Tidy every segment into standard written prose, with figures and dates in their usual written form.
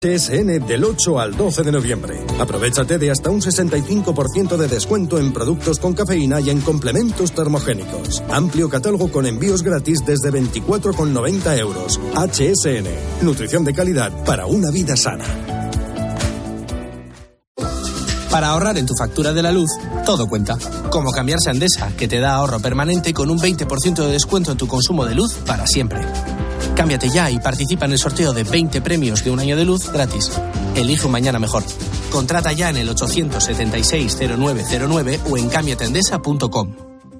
HSN del 8 al 12 de noviembre. Aprovechate de hasta un 65% de descuento en productos con cafeína y en complementos termogénicos. Amplio catálogo con envíos gratis desde 24,90 euros. HSN. Nutrición de calidad para una vida sana. Para ahorrar en tu factura de la luz, todo cuenta. Como cambiarse a Endesa, que te da ahorro permanente con un 20% de descuento en tu consumo de luz para siempre. Cámbiate ya y participa en el sorteo de 20 premios de un año de luz gratis. Elige un mañana mejor. Contrata ya en el 876-0909 o en cambiateendesa.com.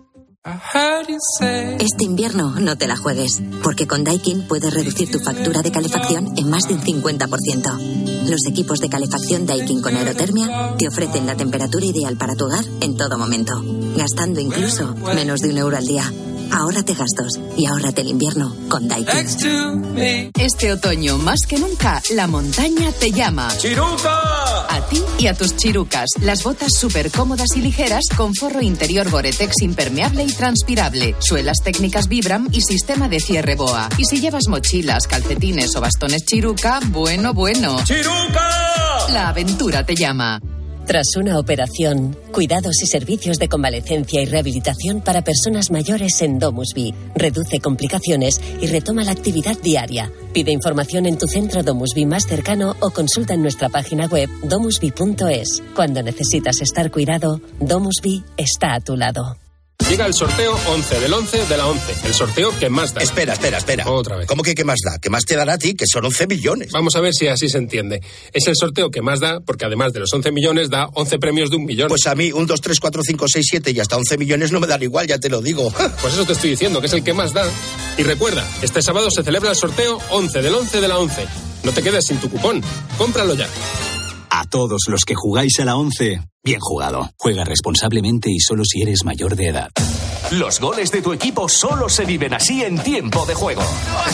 Este invierno no te la juegues, porque con Daikin puedes reducir tu factura de calefacción en más de un 50%. Los equipos de calefacción Daikin con aerotermia te ofrecen la temperatura ideal para tu hogar en todo momento, gastando incluso menos de €1 al día. Ahórrate gastos y ahórrate el invierno con Daikin. Este otoño, más que nunca, la montaña te llama. ¡Chiruca! A ti y a tus chirucas. Las botas súper cómodas y ligeras con forro interior Gore-Tex impermeable y transpirable. Suelas técnicas Vibram y sistema de cierre BOA. Y si llevas mochilas, calcetines o bastones Chiruca, bueno. ¡Chiruca! La aventura te llama. Tras una operación, cuidados y servicios de convalecencia y rehabilitación para personas mayores en DomusVi. Reduce complicaciones y retoma la actividad diaria. Pide información en tu centro DomusVi más cercano o consulta en nuestra página web domusvi.es. Cuando necesitas estar cuidado, DomusVi está a tu lado. Llega el sorteo 11 del 11 de la 11. El sorteo que más da. Espera. Otra vez. ¿Cómo que más da? ¿Qué más te dará a ti? Que son 11 millones. Vamos a ver si así se entiende. Es el sorteo que más da porque además de los 11 millones da 11 premios de 1 millón. Pues a mí 1, 2, 3, 4, 5, 6, 7 y hasta 11 millones no me dan igual, ya te lo digo. Pues eso te estoy diciendo, que es el que más da. Y recuerda, este sábado se celebra el sorteo 11 del 11 de la 11. No te quedes sin tu cupón. Cómpralo ya. A todos los que jugáis a la 11, bien jugado. Juega responsablemente y solo si eres mayor de edad. Los goles de tu equipo solo se viven así en tiempo de juego.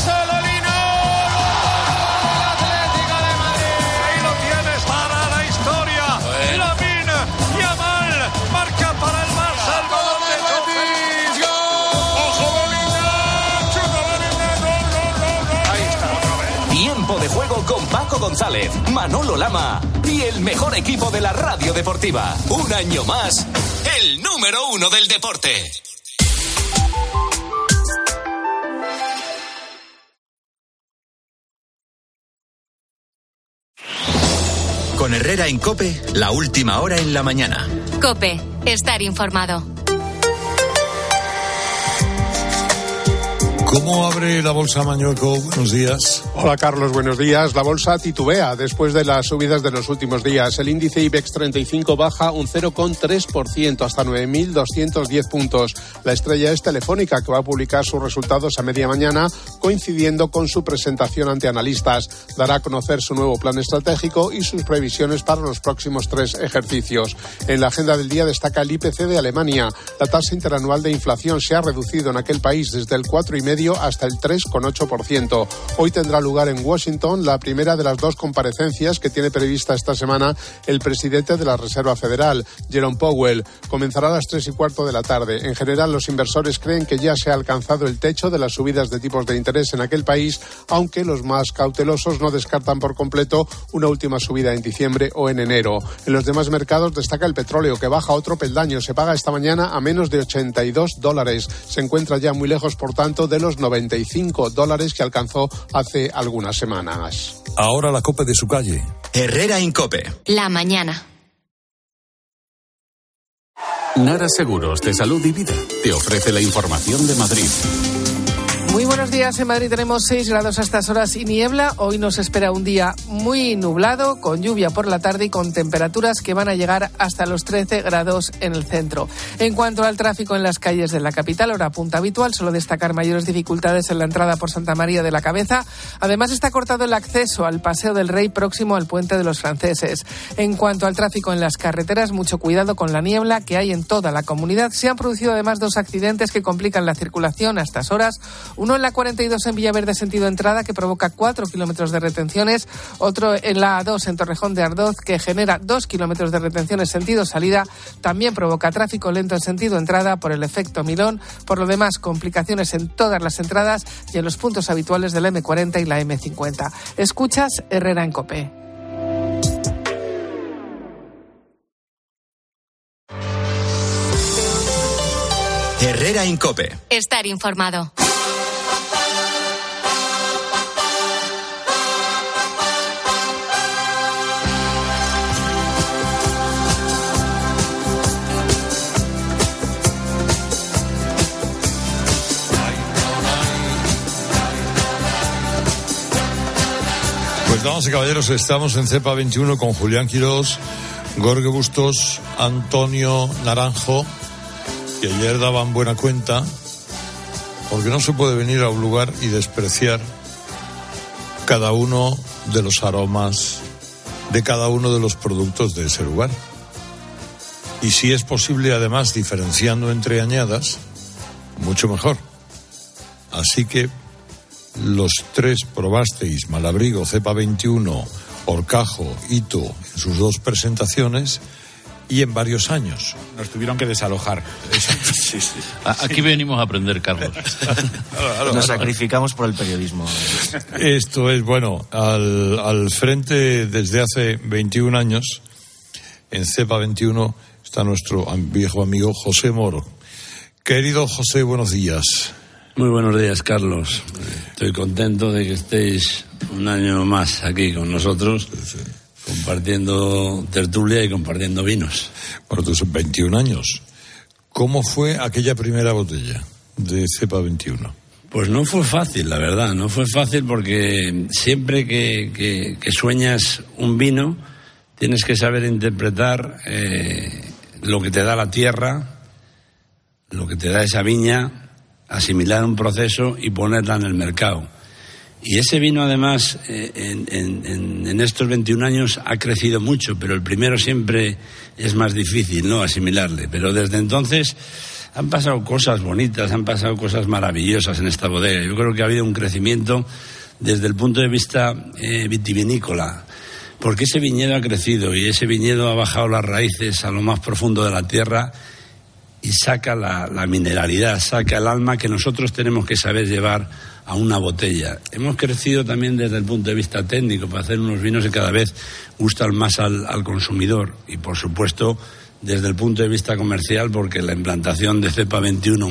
Ahí lo tienes para la historia. Lamine Yamal marca para el Barça. El balón de Betis. ¡Ojo, Bellingham! ¡Chuta Bellingham! Ahí está otra vez. Tiempo de juego con Paco González, Manolo Lama y el mejor equipo de la radio deportiva. Un año más, el número 1 del deporte. Con Herrera en COPE, la última hora en la mañana. COPE, estar informado. ¿Cómo abre la bolsa Mañueco? Buenos días. Hola Carlos, buenos días. La bolsa titubea después de las subidas de los últimos días. El índice IBEX 35 baja un 0,3% hasta 9.210 puntos. La estrella es Telefónica, que va a publicar sus resultados a media mañana, coincidiendo con su presentación ante analistas. Dará a conocer su nuevo plan estratégico y sus previsiones para los próximos 3 ejercicios. En la agenda del día destaca el IPC de Alemania. La tasa interanual de inflación se ha reducido en aquel país desde el 4,5% hasta el 3,8%. Hoy tendrá lugar en Washington la primera de las 2 comparecencias que tiene prevista esta semana el presidente de la Reserva Federal, Jerome Powell. Comenzará a las 3:15 de la tarde. En general, los inversores creen que ya se ha alcanzado el techo de las subidas de tipos de interés en aquel país, aunque los más cautelosos no descartan por completo una última subida en diciembre o en enero. En los demás mercados destaca el petróleo, que baja otro peldaño. Se paga esta mañana a menos de $82. Se encuentra ya muy lejos, por tanto, de los $95 que alcanzó hace algunas semanas. Ahora la COPE de su calle. Herrera en COPE. La mañana. Nara Seguros de Salud y Vida te ofrece la información de Madrid. Muy buenos días. En Madrid tenemos 6 grados a estas horas y niebla. Hoy nos espera un día muy nublado, con lluvia por la tarde y con temperaturas que van a llegar hasta los 13 grados en el centro. En cuanto al tráfico en las calles de la capital, hora punta habitual, solo destacar mayores dificultades en la entrada por Santa María de la Cabeza. Además, está cortado el acceso al Paseo del Rey próximo al Puente de los Franceses. En cuanto al tráfico en las carreteras, mucho cuidado con la niebla que hay en toda la comunidad. Se han producido además 2 accidentes que complican la circulación a estas horas. Uno Uno en la 42 en Villaverde sentido entrada, que provoca 4 kilómetros de retenciones. Otro en la A2 en Torrejón de Ardoz, que genera 2 kilómetros de retenciones sentido salida. También provoca tráfico lento en sentido entrada por el efecto Milón. Por lo demás, complicaciones en todas las entradas y en los puntos habituales de la M40 y la M50. Escuchas Herrera en COPE. Herrera en COPE. Estar informado. Pues damas y caballeros, estamos en Cepa 21 con Julián Quirós, Jorge Bustos, Antonio Naranjo, que ayer daban buena cuenta, porque no se puede venir a un lugar y despreciar cada uno de los aromas de cada uno de los productos de ese lugar. Y si es posible, además, diferenciando entre añadas, mucho mejor. Así que los tres probasteis Malabrigo, Cepa 21, Horcajo, Hito, en sus dos presentaciones y en varios años. Nos tuvieron que desalojar. Sí. Aquí venimos a aprender, Carlos. Nos sacrificamos por el periodismo. Esto es, bueno, al frente desde hace 21 años, en Cepa 21, está nuestro viejo amigo José Moro. Querido José, buenos días. Muy buenos días, Carlos. Estoy contento de que estéis un año más aquí con nosotros, compartiendo tertulia y compartiendo vinos. Bueno, tú son 21 años. ¿Cómo fue aquella primera botella de Cepa 21? Pues no fue fácil, la verdad. No fue fácil porque siempre que sueñas un vino, tienes que saber interpretar lo que te da la tierra, lo que te da esa viña, asimilar un proceso y ponerla en el mercado. Y ese vino, además, en estos 21 años ha crecido mucho, pero el primero siempre es más difícil, ¿no?, asimilarle. Pero desde entonces han pasado cosas bonitas, han pasado cosas maravillosas en esta bodega. Yo creo que ha habido un crecimiento desde el punto de vista vitivinícola, porque ese viñedo ha crecido y ese viñedo ha bajado las raíces a lo más profundo de la tierra y saca la mineralidad, saca el alma que nosotros tenemos que saber llevar a una botella. Hemos crecido también desde el punto de vista técnico para hacer unos vinos que cada vez gustan más al consumidor y, por supuesto, desde el punto de vista comercial, porque la implantación de Cepa 21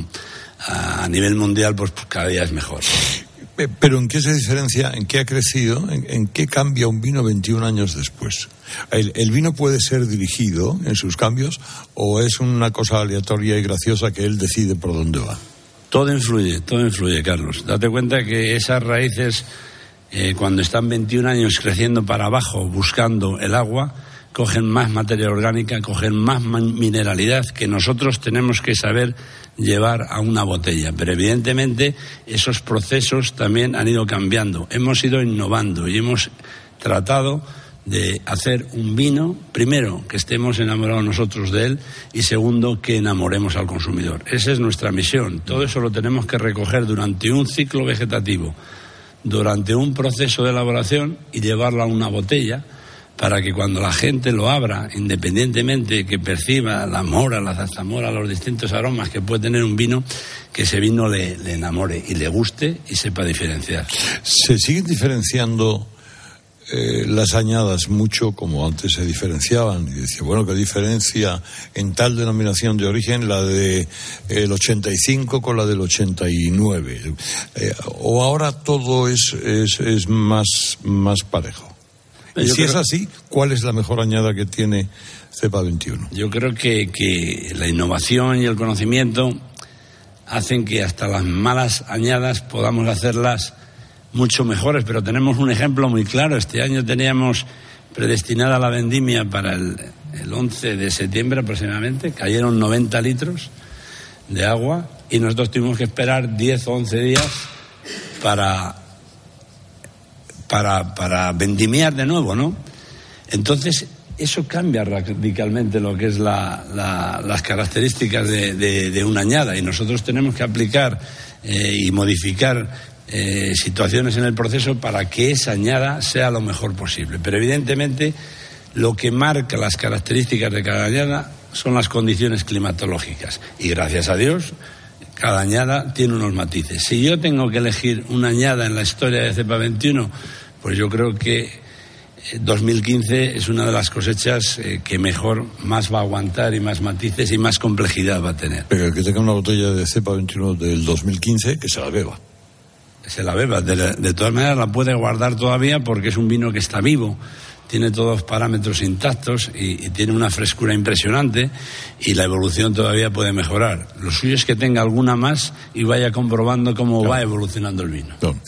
a nivel mundial pues cada día es mejor. Pero ¿en qué se diferencia? ¿En qué ha crecido? ¿En qué cambia un vino 21 años después? ¿El vino puede ser dirigido en sus cambios o es una cosa aleatoria y graciosa que él decide por dónde va? Todo influye, Carlos. Date cuenta que esas raíces, cuando están 21 años creciendo para abajo, buscando el agua, cogen más materia orgánica, cogen más mineralidad que nosotros tenemos que saber llevar a una botella. Pero evidentemente esos procesos también han ido cambiando. Hemos ido innovando y hemos tratado de hacer un vino, primero, que estemos enamorados nosotros de él y segundo, que enamoremos al consumidor. Esa es nuestra misión. Todo eso lo tenemos que recoger durante un ciclo vegetativo, durante un proceso de elaboración y llevarlo a una botella para que cuando la gente lo abra, independientemente que perciba la mora, la zarzamora, los distintos aromas que puede tener un vino, que ese vino le enamore y le guste y sepa diferenciar. ¿Se siguen diferenciando las añadas mucho como antes se diferenciaban? Y decía, bueno, ¿qué diferencia en tal denominación de origen la de el 85 con la del 89? ¿O ahora todo es más parejo? Y si es así, ¿cuál es la mejor añada que tiene Cepa 21? Yo creo que la innovación y el conocimiento hacen que hasta las malas añadas podamos hacerlas mucho mejores, pero tenemos un ejemplo muy claro. Este año teníamos predestinada la vendimia para el 11 de septiembre aproximadamente, cayeron 90 litros de agua y nosotros tuvimos que esperar 10 o 11 días para vendimiar de nuevo, ¿no? Entonces, eso cambia radicalmente lo que es las características de una añada y nosotros tenemos que aplicar y modificar situaciones en el proceso para que esa añada sea lo mejor posible. Pero evidentemente lo que marca las características de cada añada son las condiciones climatológicas. Y gracias a Dios, cada añada tiene unos matices. Si yo tengo que elegir una añada en la historia de Cepa 21, pues yo creo que 2015 es una de las cosechas que mejor, más va a aguantar y más matices y más complejidad va a tener. Pero el que tenga una botella de Cepa 21 del 2015, que se la beba. Se la beba. De todas maneras la puede guardar todavía porque es un vino que está vivo. Tiene todos los parámetros intactos y tiene una frescura impresionante y la evolución todavía puede mejorar. Lo suyo es que tenga alguna más y vaya comprobando cómo va evolucionando el vino. No.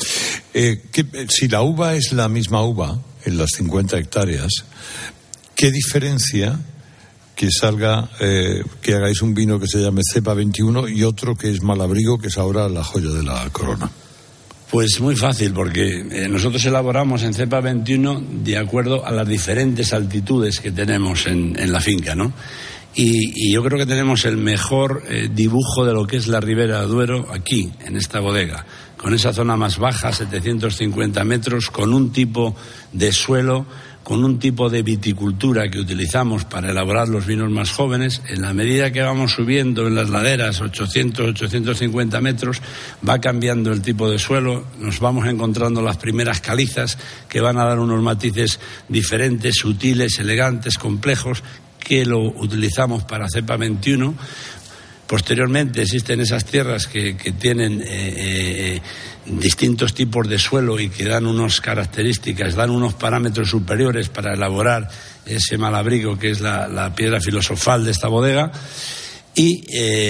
Si la uva es la misma uva en las 50 hectáreas, ¿qué diferencia que salga, que hagáis un vino que se llame Cepa 21 y otro que es Malabrigo, que es ahora la joya de la corona? Pues muy fácil, porque nosotros elaboramos en Cepa 21 de acuerdo a las diferentes altitudes que tenemos en la finca, ¿no? Y yo creo que tenemos el mejor dibujo de lo que es la Ribera del Duero aquí, en esta bodega, con esa zona más baja, 750 metros, con un tipo de suelo, con un tipo de viticultura que utilizamos para elaborar los vinos más jóvenes. En la medida que vamos subiendo en las laderas, 850 metros, va cambiando el tipo de suelo, nos vamos encontrando las primeras calizas que van a dar unos matices diferentes, sutiles, elegantes, complejos, que lo utilizamos para Cepa 21. Posteriormente existen esas tierras que tienen distintos tipos de suelo y que dan unas características, dan unos parámetros superiores para elaborar ese Malabrigo, que es la piedra filosofal de esta bodega. Y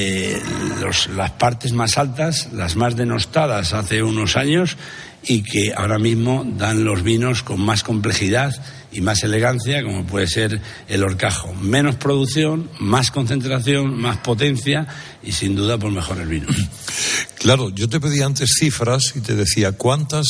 las partes más altas, las más denostadas hace unos años y que ahora mismo dan los vinos con más complejidad y más elegancia, como puede ser el Horcajo. Menos producción, más concentración, más potencia y sin duda por mejor el vino. Claro, yo te pedí antes cifras y te decía cuántas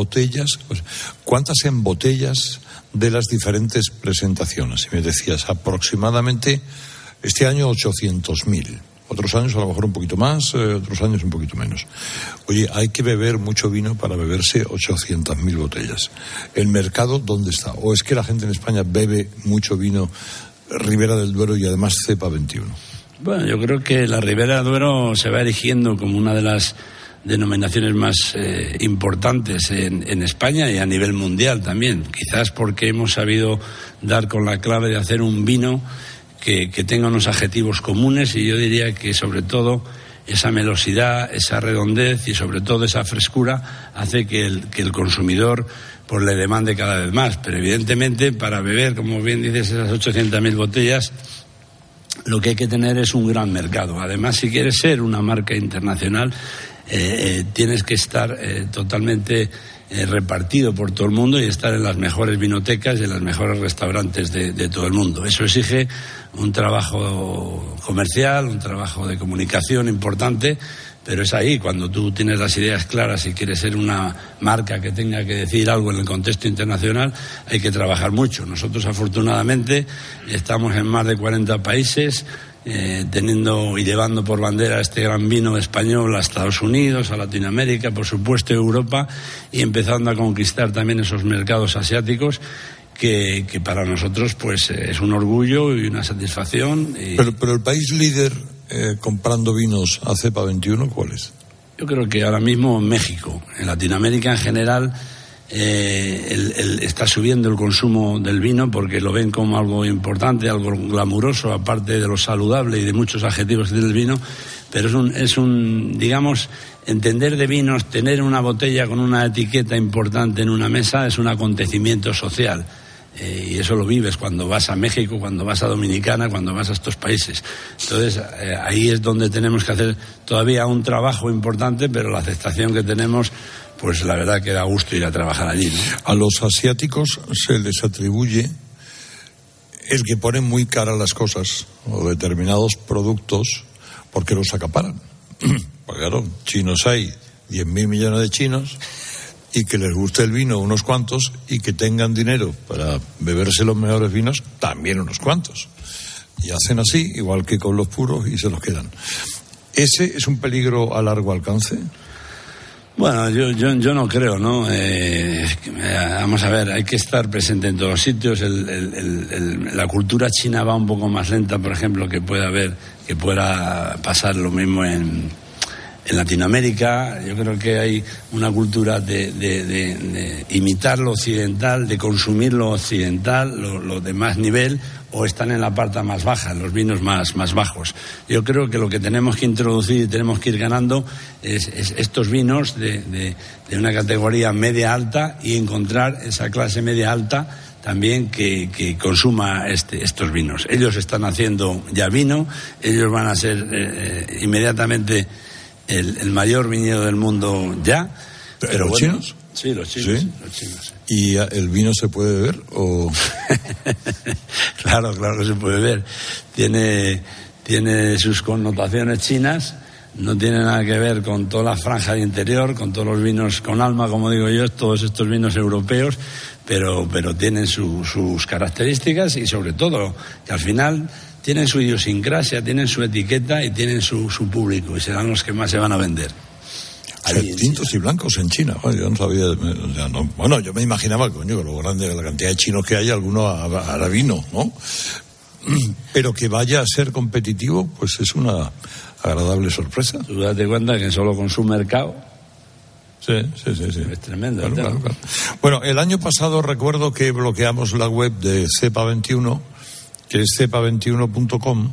embotellas de las diferentes presentaciones. Y me decías aproximadamente este año 800.000. Otros años a lo mejor un poquito más, otros años un poquito menos. Oye, hay que beber mucho vino para beberse 800.000 botellas. ¿El mercado dónde está? ¿O es que la gente en España bebe mucho vino Ribera del Duero y además Cepa 21? Bueno, yo creo que la Ribera del Duero se va erigiendo como una de las denominaciones más importantes en España y a nivel mundial también. Quizás porque hemos sabido dar con la clave de hacer un vino que tenga unos adjetivos comunes y yo diría que sobre todo esa melosidad, esa redondez y sobre todo esa frescura hace que el consumidor pues le demande cada vez más. Pero evidentemente para beber, como bien dices, esas 800.000 botellas, lo que hay que tener es un gran mercado. Además, si quieres ser una marca internacional, tienes que estar totalmente repartido por todo el mundo y estar en las mejores vinotecas y en los mejores restaurantes de todo el mundo. Eso exige un trabajo comercial, un trabajo de comunicación importante, pero es ahí, cuando tú tienes las ideas claras y quieres ser una marca que tenga que decir algo en el contexto internacional, hay que trabajar mucho. Nosotros, afortunadamente, estamos en más de 40 países, teniendo y llevando por bandera este gran vino español a Estados Unidos, a Latinoamérica, por supuesto, a Europa, y empezando a conquistar también esos mercados asiáticos que para nosotros pues es un orgullo y una satisfacción. Pero el país líder comprando vinos a Cepa 21, ¿cuál es? Yo creo que ahora mismo México. En Latinoamérica en general está subiendo el consumo del vino porque lo ven como algo importante, algo glamuroso, aparte de lo saludable y de muchos adjetivos que tiene el vino, pero es un digamos, entender de vinos, tener una botella con una etiqueta importante en una mesa es un acontecimiento social. Y eso lo vives cuando vas a México, cuando vas a Dominicana, cuando vas a estos países. Entonces, ahí es donde tenemos que hacer todavía un trabajo importante, pero la aceptación que tenemos, pues la verdad que da gusto ir a trabajar allí, ¿no? A los asiáticos se les atribuye el que ponen muy cara las cosas o determinados productos porque los acaparan. Porque claro, chinos hay 10.000 millones de chinos, y que les guste el vino unos cuantos y que tengan dinero para beberse los mejores vinos también unos cuantos. Y hacen así, igual que con los puros, y se los quedan. ¿Ese es un peligro a largo alcance? Bueno, yo no creo, ¿no? Vamos a ver, hay que estar presente en todos los sitios. La cultura china va un poco más lenta, por ejemplo, que pueda pasar lo mismo en Latinoamérica. Yo creo que hay una cultura de imitar lo occidental, de consumir lo occidental, lo de más nivel, o están en la parte más baja, los vinos más bajos. Yo creo que lo que tenemos que introducir y tenemos que ir ganando es estos vinos de una categoría media-alta, y encontrar esa clase media-alta también que consuma estos vinos. Ellos están haciendo ya vino, ellos van a ser inmediatamente el mayor viñedo del mundo ya. ¿Pero los chinos? Sí, los chinos. ¿Sí? Los chinos. ¿Y el vino se puede beber o...? Claro que se puede ver. Tiene sus connotaciones chinas, no tiene nada que ver con toda la franja de interior, con todos los vinos con alma, como digo yo, todos estos vinos europeos, pero tienen sus características, y sobre todo que al final tienen su idiosincrasia, tienen su etiqueta y tienen su público, y serán los que más se van a vender. Tintos y blancos en China. Bueno, yo no sabía. Bueno, yo me imaginaba, coño, lo grande, la cantidad de chinos que hay, alguno hará vino, ¿no? Pero que vaya a ser competitivo, pues es una agradable sorpresa. Tú date cuenta que solo con su mercado. Sí. Es tremendo. Claro. Bueno, el año pasado recuerdo que bloqueamos la web de Cepa 21, que es cepa21.com,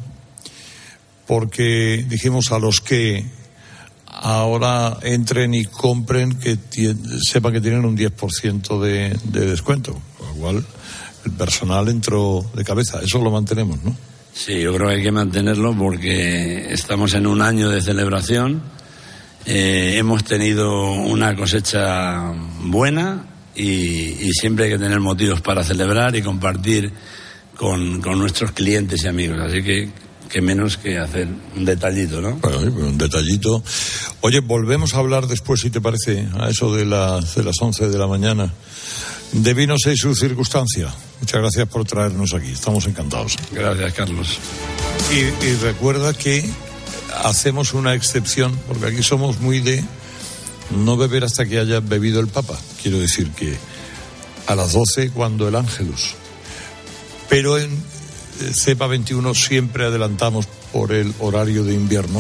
porque dijimos a los que ahora entren y compren que sepan que tienen un 10% de descuento, con lo cual el personal entró de cabeza. Eso lo mantenemos, ¿no? Sí, yo creo que hay que mantenerlo porque estamos en un año de celebración. Hemos tenido una cosecha buena y siempre hay que tener motivos para celebrar y compartir con nuestros clientes y amigos. Así que menos que hacer un detallito, ¿no? Bueno, un detallito. Oye, volvemos a hablar después, si te parece, a eso de las 11 de la mañana, de vinos y su circunstancia. Muchas gracias por traernos aquí, estamos encantados. Gracias, Carlos. Y recuerda que hacemos una excepción, porque aquí somos muy de no beber hasta que haya bebido el Papa. Quiero decir que a las 12 cuando el Ángelus. Pero en Cepa 21 siempre adelantamos por el horario de invierno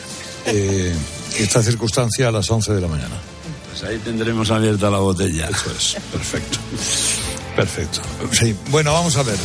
esta circunstancia a las 11 de la mañana. Pues ahí tendremos abierta la botella. Eso es, perfecto. Sí, bueno, vamos a ver.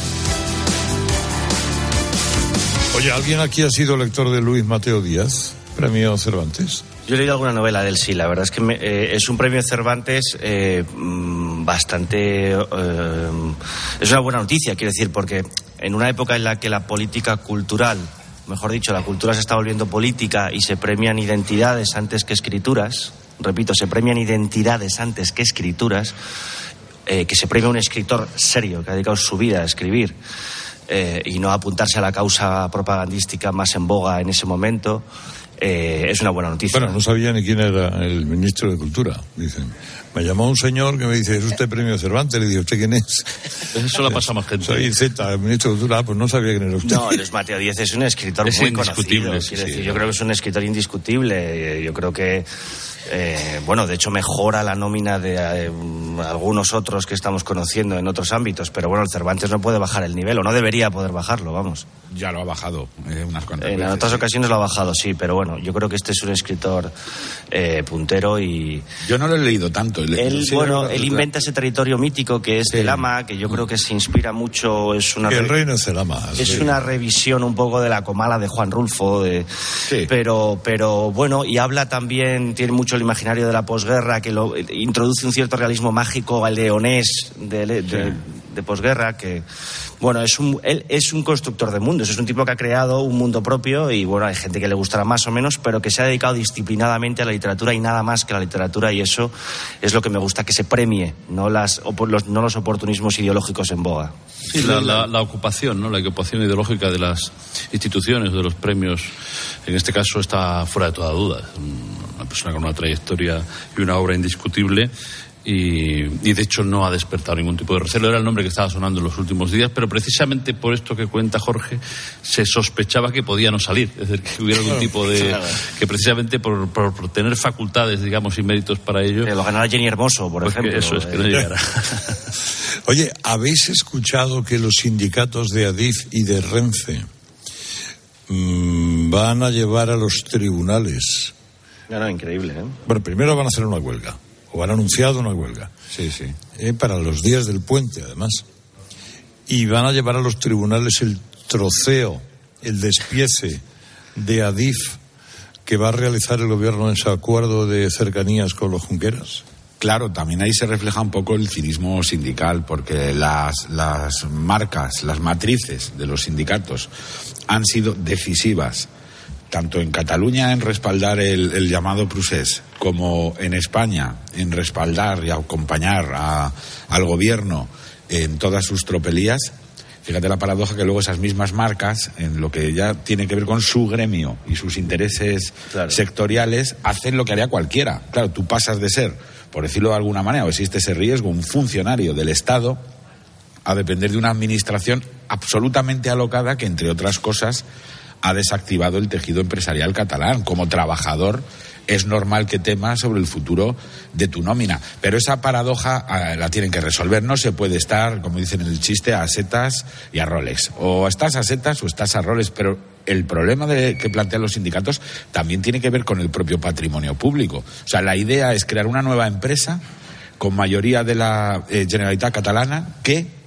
Oye, ¿alguien aquí ha sido lector de Luis Mateo Díaz, premio Cervantes? Yo he leído alguna novela de él, sí. La verdad es que es un premio Cervantes bastante... es una buena noticia, quiero decir, porque en una época en la que la política cultural, mejor dicho, la cultura se está volviendo política y se premian identidades antes que escrituras, repito, se premian identidades antes que escrituras, que se premia un escritor serio que ha dedicado su vida a escribir y no a apuntarse a la causa propagandística más en boga en ese momento. Es una buena noticia. Bueno, no sabía ni quién era el ministro de Cultura, dicen. Me llamó un señor que me dice, ¿es usted premio Cervantes? Le digo, ¿usted quién es? Eso le pasa a más gente. Soy Z, el ministro de Cultura. Pues no sabía quién era usted. No, Luis Mateo Díaz es un escritor muy conocido. Yo creo que es un escritor indiscutible. Yo creo que, de hecho mejora la nómina de algunos otros que estamos conociendo en otros ámbitos. Pero bueno, el Cervantes no puede bajar el nivel, o no debería poder bajarlo, vamos. Ya lo ha bajado unas cuantas veces. En otras ocasiones lo ha bajado, sí, pero bueno, yo creo que este es un escritor puntero y... Yo no lo he leído tanto. Él inventa ese territorio mítico que es Celama, que yo creo que se inspira mucho. El reino de Celama. Es una revisión un poco de la Comala de Juan Rulfo, pero bueno, y habla también, tiene mucho el imaginario de la posguerra, que introduce un cierto realismo mágico al leonés de posguerra, que bueno, él es un constructor de mundos, es un tipo que ha creado un mundo propio y bueno, hay gente que le gustará más o menos, pero que se ha dedicado disciplinadamente a la literatura y nada más que a la literatura, y eso es lo que me gusta, que se premie, no los oportunismos ideológicos en boga. Sí, la ocupación, ¿no? La ocupación ideológica de las instituciones, de los premios, en este caso está fuera de toda duda. Una persona con una trayectoria y una obra indiscutible. y de hecho no ha despertado ningún tipo de recelo. Era el nombre que estaba sonando en los últimos días, pero precisamente por esto que cuenta Jorge se sospechaba que podía no salir, es decir, que hubiera algún tipo de... que precisamente por tener facultades, digamos, y méritos para ello... Que lo ganara Jenny Hermoso, por ejemplo. Eso es, que no llegara. Oye, ¿habéis escuchado que los sindicatos de Adif y de Renfe van a llevar a los tribunales? No, increíble, ¿eh? Bueno, primero van a hacer una huelga, o han anunciado una huelga. Sí. Para los días del puente, además. Y van a llevar a los tribunales el troceo, el despiece de Adif que va a realizar el gobierno en ese acuerdo de cercanías con los Junqueras. Claro, también ahí se refleja un poco el cinismo sindical, porque las marcas, las matrices de los sindicatos han sido decisivas, tanto en Cataluña en respaldar el llamado procés, como en España en respaldar y acompañar al gobierno en todas sus tropelías. Fíjate la paradoja que luego esas mismas marcas, en lo que ya tiene que ver con su gremio y sus intereses sectoriales, hacen lo que haría cualquiera. Claro, tú pasas de ser, por decirlo de alguna manera, o existe ese riesgo, un funcionario del Estado, a depender de una administración absolutamente alocada que, entre otras cosas, ha desactivado el tejido empresarial catalán. Como trabajador es normal que temas sobre el futuro de tu nómina. Pero esa paradoja la tienen que resolver. No se puede estar, como dicen en el chiste, a setas y a Rolex. O estás a setas o estás a Rolex. Pero el problema que plantean los sindicatos también tiene que ver con el propio patrimonio público. O sea, la idea es crear una nueva empresa con mayoría de la Generalitat catalana que...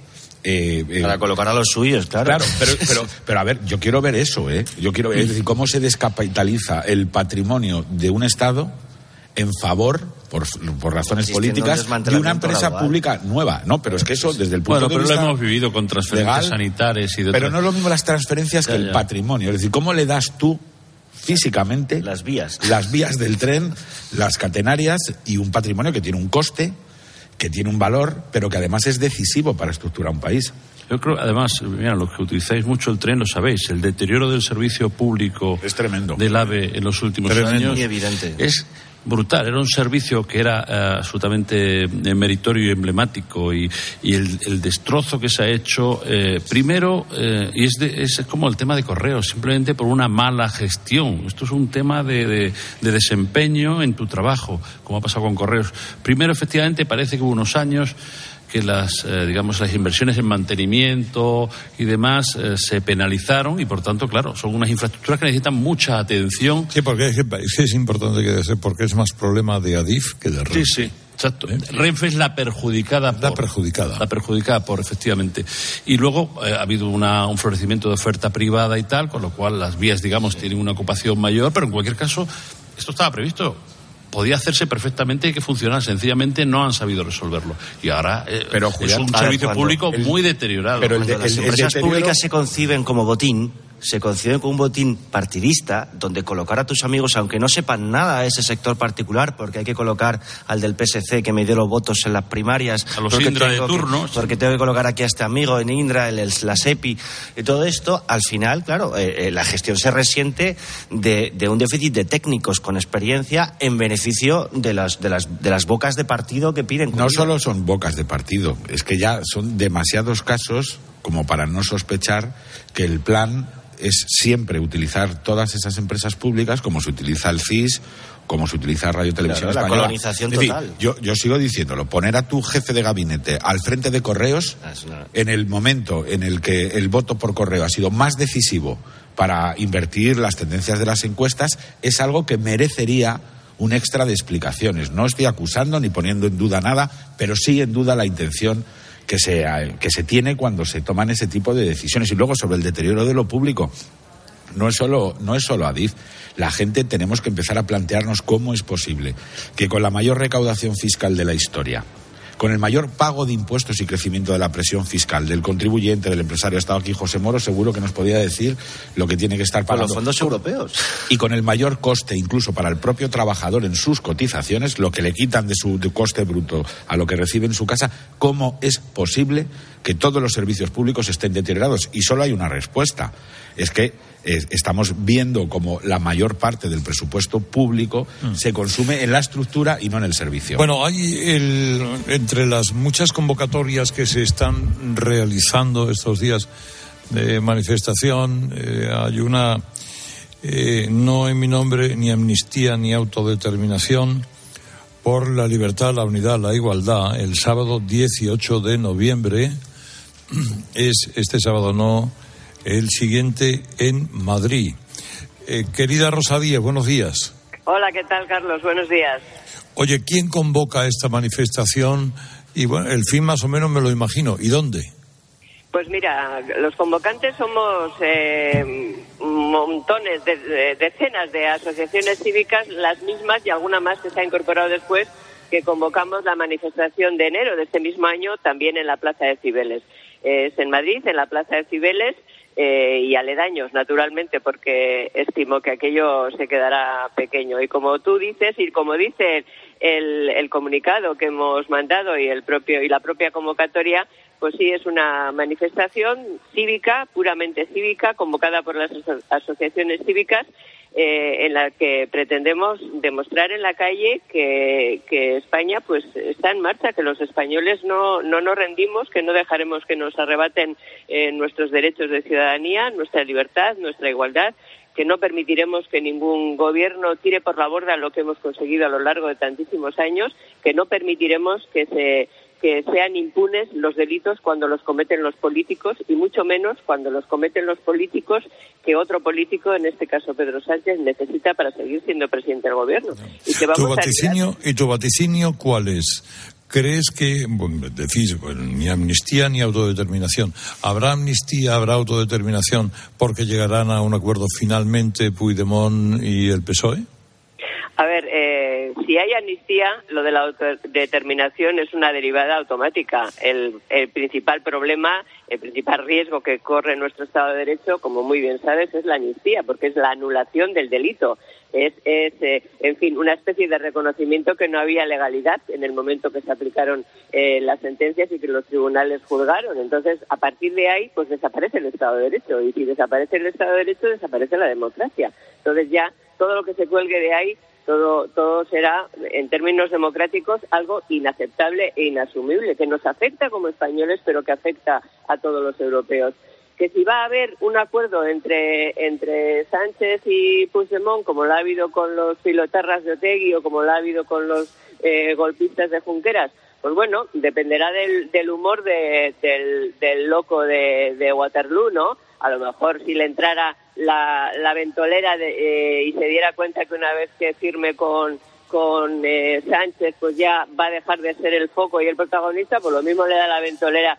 para colocar a los suyos, claro. Claro, pero a ver, yo quiero ver eso, Yo quiero ver, es decir, cómo se descapitaliza el patrimonio de un Estado en favor, por razones políticas, de una empresa pública nueva. No, pero es que eso, desde el punto de vista... Pero lo hemos vivido con transferencias legal, sanitarias y de... Pero no es lo mismo las transferencias que el patrimonio. Es decir, ¿cómo le das tú físicamente las vías del tren, las catenarias y un patrimonio que tiene un coste, que tiene un valor, pero que además es decisivo para estructurar un país? Yo creo, además, mira, los que utilizáis mucho el tren lo sabéis, el deterioro del servicio público es tremendo del AVE en los últimos años muy evidente. Es brutal. Era un servicio que era absolutamente meritorio y emblemático, y el destrozo que se ha hecho primero, y es como el tema de correos, simplemente por una mala gestión. Esto es un tema de desempeño en tu trabajo, como ha pasado con correos. Primero, efectivamente, parece que hubo unos años que las inversiones en mantenimiento y demás se penalizaron, y por tanto, claro, son unas infraestructuras que necesitan mucha atención. Sí, porque es importante que decir, porque es más problema de Adif que de Renfe. Sí, exacto. Renfe es la perjudicada, efectivamente. Y luego ha habido un florecimiento de oferta privada y tal, con lo cual las vías, tienen una ocupación mayor, pero en cualquier caso, esto estaba previsto. Podía hacerse perfectamente y que funcionara, sencillamente no han sabido resolverlo. Y ahora es un servicio público muy deteriorado. Pero las empresas públicas se conciben como botín, se conciben como un botín partidista, donde colocar a tus amigos, aunque no sepan nada de ese sector particular, porque hay que colocar al del PSC que me dio los votos en las primarias, a los Indra de turno, porque tengo que colocar aquí a este amigo en Indra, la SEPI, y todo esto, al final, claro, la gestión se resiente de un déficit de técnicos con experiencia en beneficio de las bocas de partido que piden. No solo son bocas de partido, es que ya son demasiados casos como para no sospechar que el plan es siempre utilizar todas esas empresas públicas, como se utiliza el CIS, como se utiliza Radio Televisión Española. La colonización total. Yo sigo diciéndolo, poner a tu jefe de gabinete al frente de correos en el momento en el que el voto por correo ha sido más decisivo para invertir las tendencias de las encuestas, es algo que merecería un extra de explicaciones. No estoy acusando ni poniendo en duda nada, pero sí en duda la intención que se tiene cuando se toman ese tipo de decisiones. Y luego, sobre el deterioro de lo público, no es solo Adif. La gente tenemos que empezar a plantearnos cómo es posible que con la mayor recaudación fiscal de la historia, con el mayor pago de impuestos y crecimiento de la presión fiscal del contribuyente, del empresario, ha estado aquí José Moro, seguro que nos podía decir lo que tiene que estar pagando. Con los fondos europeos. Y con el mayor coste, incluso para el propio trabajador en sus cotizaciones, lo que le quitan de su coste bruto a lo que recibe en su casa, ¿cómo es posible que todos los servicios públicos estén deteriorados? Y solo hay una respuesta, es que estamos viendo como la mayor parte del presupuesto público se consume en la estructura y no en el servicio. Bueno, hay entre las muchas convocatorias que se están realizando estos días de manifestación, hay una no en mi nombre, ni amnistía ni autodeterminación, por la libertad, la unidad, la igualdad, el sábado 18 de noviembre, es este sábado, no el siguiente, en Madrid. Querida Rosa Díez, buenos días. Hola, ¿qué tal, Carlos? Buenos días. Oye, ¿quién convoca esta manifestación? Y bueno, el fin más o menos me lo imagino. ¿Y dónde? Pues mira, los convocantes somos montones, decenas de asociaciones cívicas, las mismas y alguna más que se ha incorporado después, que convocamos la manifestación de enero de este mismo año también en la Plaza de Cibeles. Es en Madrid, en la Plaza de Cibeles, y aledaños, naturalmente, porque estimo que aquello se quedará pequeño. Y como tú dices, y como dice el comunicado que hemos mandado y la propia convocatoria, pues sí, es una manifestación cívica, puramente cívica, convocada por las asociaciones cívicas, en la que pretendemos demostrar en la calle que España pues está en marcha, que los españoles no nos rendimos, que no dejaremos que nos arrebaten nuestros derechos de ciudadanía, nuestra libertad, nuestra igualdad, que no permitiremos que ningún gobierno tire por la borda lo que hemos conseguido a lo largo de tantísimos años, que no permitiremos que sean impunes los delitos cuando los cometen los políticos, y mucho menos cuando los cometen los políticos que otro político, en este caso Pedro Sánchez, necesita para seguir siendo presidente del gobierno. Y que vamos ¿Tu vaticinio cuál es? ¿Crees que, bueno, decís, bueno, ni amnistía ni autodeterminación? ¿Habrá amnistía, habrá autodeterminación porque llegarán a un acuerdo finalmente Puigdemont y el PSOE? A ver, si hay amnistía, lo de la autodeterminación es una derivada automática. El principal problema, el principal riesgo que corre nuestro Estado de Derecho, como muy bien sabes, es la amnistía, porque es la anulación del delito. Es en fin, una especie de reconocimiento que no había legalidad en el momento que se aplicaron las sentencias y que los tribunales juzgaron. Entonces, a partir de ahí, pues desaparece el Estado de Derecho. Y si desaparece el Estado de Derecho, desaparece la democracia. Entonces ya todo lo que se cuelgue de ahí, todo será, en términos democráticos, algo inaceptable e inasumible, que nos afecta como españoles, pero que afecta a todos los europeos. Que si va a haber un acuerdo entre Sánchez y Puigdemont, como lo ha habido con los pilotarras de Otegi o como lo ha habido con los golpistas de Junqueras, pues bueno, dependerá del humor del loco de Waterloo, ¿no? A lo mejor si le entrara la ventolera y se diera cuenta que una vez que firme con Sánchez, pues ya va a dejar de ser el foco y el protagonista, pues lo mismo le da la ventolera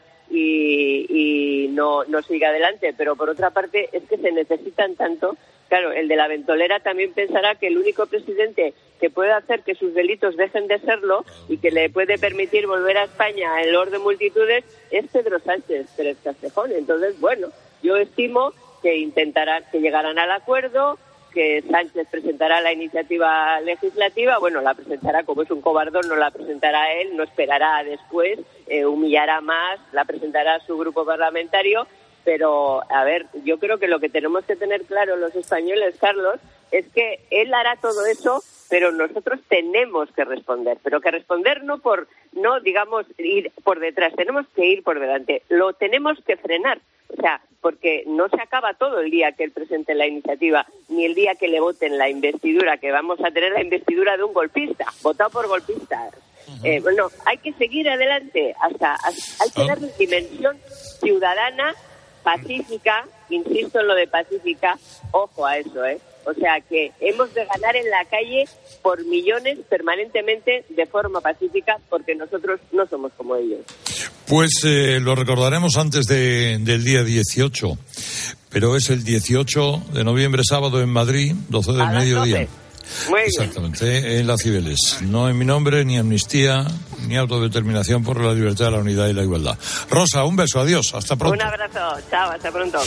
y no sigue adelante. Pero por otra parte es que se necesitan tanto. Claro, el de la ventolera también pensará que el único presidente que puede hacer que sus delitos dejen de serlo y que le puede permitir volver a España en loor de multitudes es Pedro Sánchez Pérez Castejón. Entonces, bueno, yo estimo que llegarán al acuerdo, que Sánchez presentará la iniciativa legislativa, bueno, la presentará, como es un cobardón, no la presentará él, no esperará después, humillará más, la presentará su grupo parlamentario. Pero, a ver, yo creo que lo que tenemos que tener claro los españoles, Carlos, es que él hará todo eso, pero nosotros tenemos que responder. Pero que responder no digamos, ir por detrás, tenemos que ir por delante. Lo tenemos que frenar. O sea, porque no se acaba todo el día que él presente la iniciativa, ni el día que le voten la investidura, que vamos a tener la investidura de un golpista, votado por golpistas. Bueno, hay que seguir adelante, hay que darle dimensión ciudadana, pacífica, insisto en lo de pacífica, ojo a eso, O sea que hemos de ganar en la calle por millones permanentemente de forma pacífica, porque nosotros no somos como ellos. Pues lo recordaremos antes del día 18, pero es el 18 de noviembre, sábado, en Madrid, 12 del mediodía. Muy exactamente, bien. En las Cibeles. No en mi nombre, ni amnistía, ni autodeterminación por la libertad, la unidad y la igualdad. Rosa, un beso, adiós, hasta pronto. Un abrazo, chao, hasta pronto.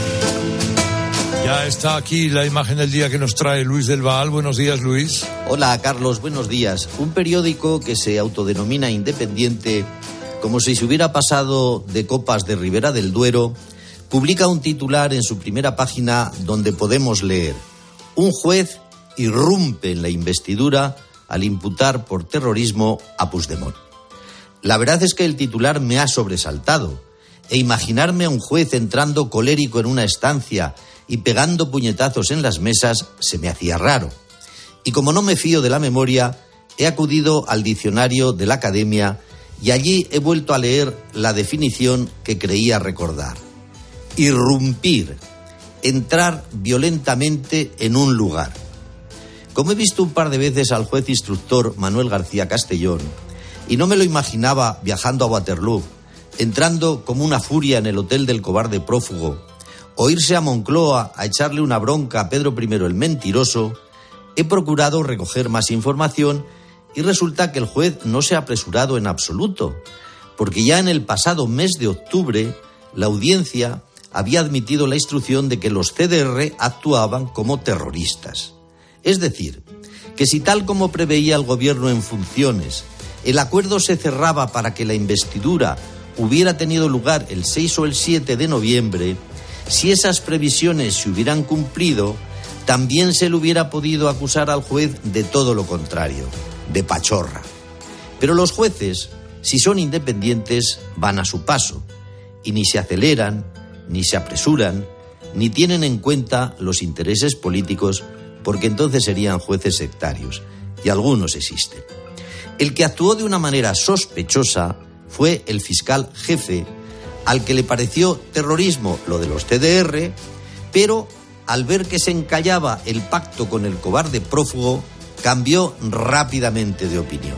Ya está aquí la imagen del día que nos trae Luis del Vaal. Buenos días, Luis. Hola, Carlos, buenos días. Un periódico que se autodenomina independiente, como si se hubiera pasado de copas de Ribera del Duero, publica un titular en su primera página donde podemos leer: un juez irrumpe en la investidura al imputar por terrorismo a Puigdemont. La verdad es que el titular me ha sobresaltado, e imaginarme a un juez entrando colérico en una estancia y pegando puñetazos en las mesas se me hacía raro. Y como no me fío de la memoria, he acudido al diccionario de la Academia y allí he vuelto a leer la definición que creía recordar. Irrumpir, entrar violentamente en un lugar. Como he visto un par de veces al juez instructor Manuel García Castellón, y no me lo imaginaba viajando a Waterloo, entrando como una furia en el hotel del cobarde prófugo, o irse a Moncloa a echarle una bronca a Pedro I el Mentiroso, he procurado recoger más información y resulta que el juez no se ha apresurado en absoluto, porque ya en el pasado mes de octubre la audiencia había admitido la instrucción de que los CDR actuaban como terroristas. Es decir, que si tal como preveía el gobierno en funciones, el acuerdo se cerraba para que la investidura hubiera tenido lugar el 6 o el 7 de noviembre, si esas previsiones se hubieran cumplido, también se le hubiera podido acusar al juez de todo lo contrario, de pachorra. Pero los jueces, si son independientes, van a su paso, y ni se aceleran, ni se apresuran, ni tienen en cuenta los intereses políticos, porque entonces serían jueces sectarios, y algunos existen. El que actuó de una manera sospechosa fue el fiscal jefe, al que le pareció terrorismo lo de los CDR, pero al ver que se encallaba el pacto con el cobarde prófugo, cambió rápidamente de opinión.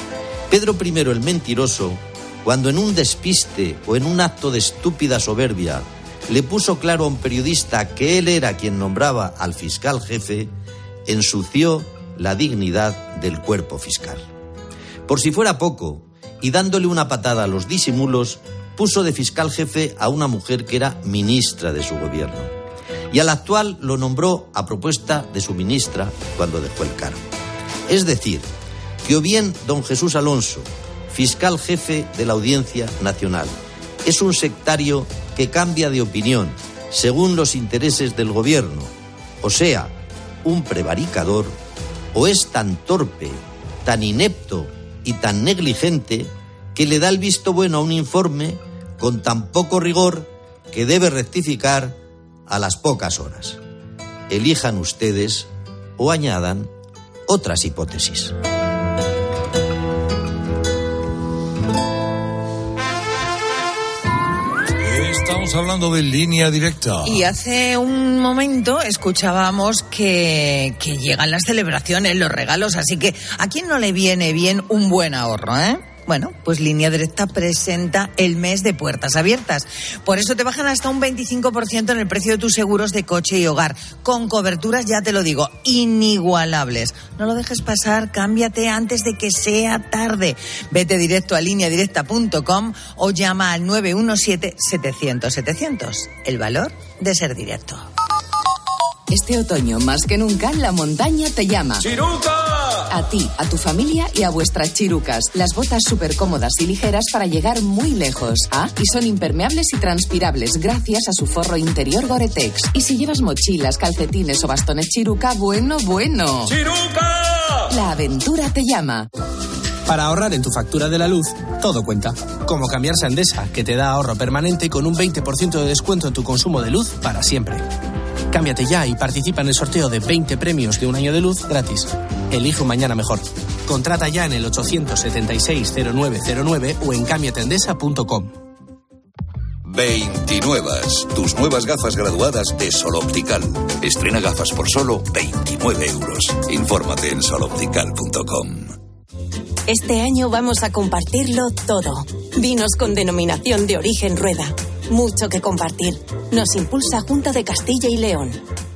Pedro I el Mentiroso, cuando en un despiste o en un acto de estúpida soberbia le puso claro a un periodista que él era quien nombraba al fiscal jefe, ensució la dignidad del cuerpo fiscal. Por si fuera poco, y dándole una patada a los disimulos, puso de fiscal jefe a una mujer que era ministra de su gobierno. Y al actual lo nombró a propuesta de su ministra cuando dejó el cargo. Es decir, que o bien don Jesús Alonso, fiscal jefe de la Audiencia Nacional, es un sectario que cambia de opinión según los intereses del gobierno, o sea, un prevaricador, o es tan torpe, tan inepto y tan negligente que le da el visto bueno a un informe con tan poco rigor que debe rectificar a las pocas horas. Elijan ustedes o añadan otras hipótesis. Estamos hablando de Línea Directa. Y hace un momento escuchábamos que llegan las celebraciones, los regalos, así que ¿a quién no le viene bien un buen ahorro, eh? Bueno, pues Línea Directa presenta el mes de puertas abiertas. Por eso te bajan hasta un 25% en el precio de tus seguros de coche y hogar, con coberturas, ya te lo digo, inigualables. No lo dejes pasar, cámbiate antes de que sea tarde. Vete directo a lineadirecta.com o llama al 917-700-700. El valor de ser directo. Este otoño, más que nunca, la montaña te llama. ¡Chiruca! A ti, a tu familia y a vuestras chirucas. Las botas súper cómodas y ligeras para llegar muy lejos. Y son impermeables y transpirables gracias a su forro interior Gore-Tex. Y si llevas mochilas, calcetines o bastones chiruca, bueno. ¡Chiruca! La aventura te llama. Para ahorrar en tu factura de la luz, todo cuenta. Como cambiarse a Endesa, que te da ahorro permanente con un 20% de descuento en tu consumo de luz para siempre. Cámbiate ya y participa en el sorteo de 20 premios de un año de luz gratis. Elige un mañana mejor. Contrata ya en el 876-0909 o en cambiateendesa.com. 29. Tus nuevas gafas graduadas de Sol Optical. Estrena gafas por solo 29 euros. Infórmate en soloptical.com. Este año vamos a compartirlo todo. Vinos con denominación de origen Rueda. Mucho que compartir. Nos impulsa Junta de Castilla y León.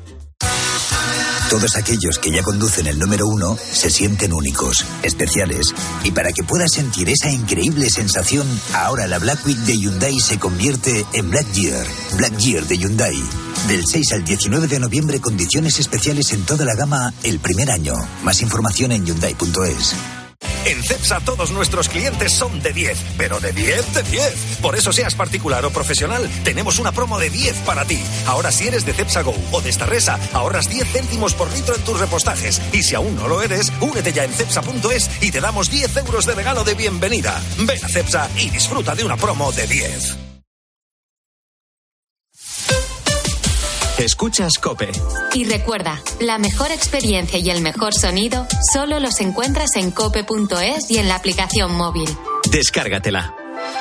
Todos aquellos que ya conducen el número 1 se sienten únicos, especiales. Y para que puedas sentir esa increíble sensación, ahora la Black Week de Hyundai se convierte en Black Year. Black Year de Hyundai. Del 6 al 19 de noviembre, condiciones especiales en toda la gama el primer año. Más información en Hyundai.es. En Cepsa todos nuestros clientes son de 10, pero de 10, de 10. Por eso seas particular o profesional, tenemos una promo de 10 para ti. Ahora si eres de Cepsa Go o de Starresa, ahorras 10 céntimos por litro en tus repostajes. Y si aún no lo eres, únete ya en cepsa.es y te damos 10 euros de regalo de bienvenida. Ven a Cepsa y disfruta de una promo de 10. Escuchas COPE. Y recuerda, la mejor experiencia y el mejor sonido solo los encuentras en cope.es y en la aplicación móvil. Descárgatela.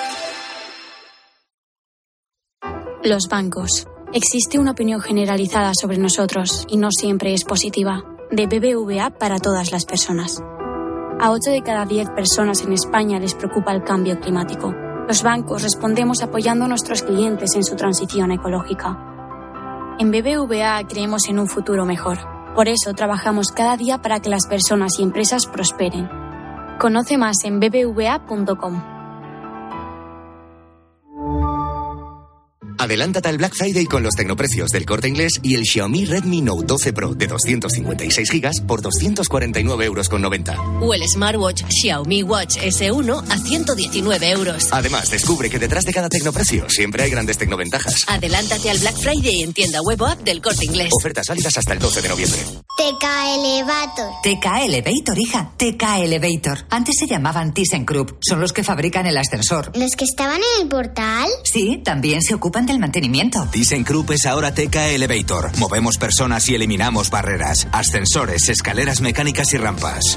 Los bancos. Existe una opinión generalizada sobre nosotros y no siempre es positiva. De BBVA para todas las personas. A 8 de cada 10 personas en España les preocupa el cambio climático. Los bancos respondemos apoyando a nuestros clientes en su transición ecológica. En BBVA creemos en un futuro mejor. Por eso trabajamos cada día para que las personas y empresas prosperen. Conoce más en bbva.com. Adelántate al Black Friday con los tecnoprecios del Corte Inglés y el Xiaomi Redmi Note 12 Pro de 256 GB por 249,90 €. O el smartwatch Xiaomi Watch S1 a 119 €. Además, descubre que detrás de cada tecnoprecio siempre hay grandes tecnoventajas. Adelántate al Black Friday en tienda web o app del Corte Inglés. Ofertas válidas hasta el 12 de noviembre. TK Elevator. TK Elevator, hija. TK Elevator. Antes se llamaban ThyssenKrupp. Son los que fabrican el ascensor. ¿Los que estaban en el portal? Sí, también se ocupan del mantenimiento. ThyssenKrupp es ahora TK Elevator. Movemos personas y eliminamos barreras. Ascensores, escaleras mecánicas y rampas.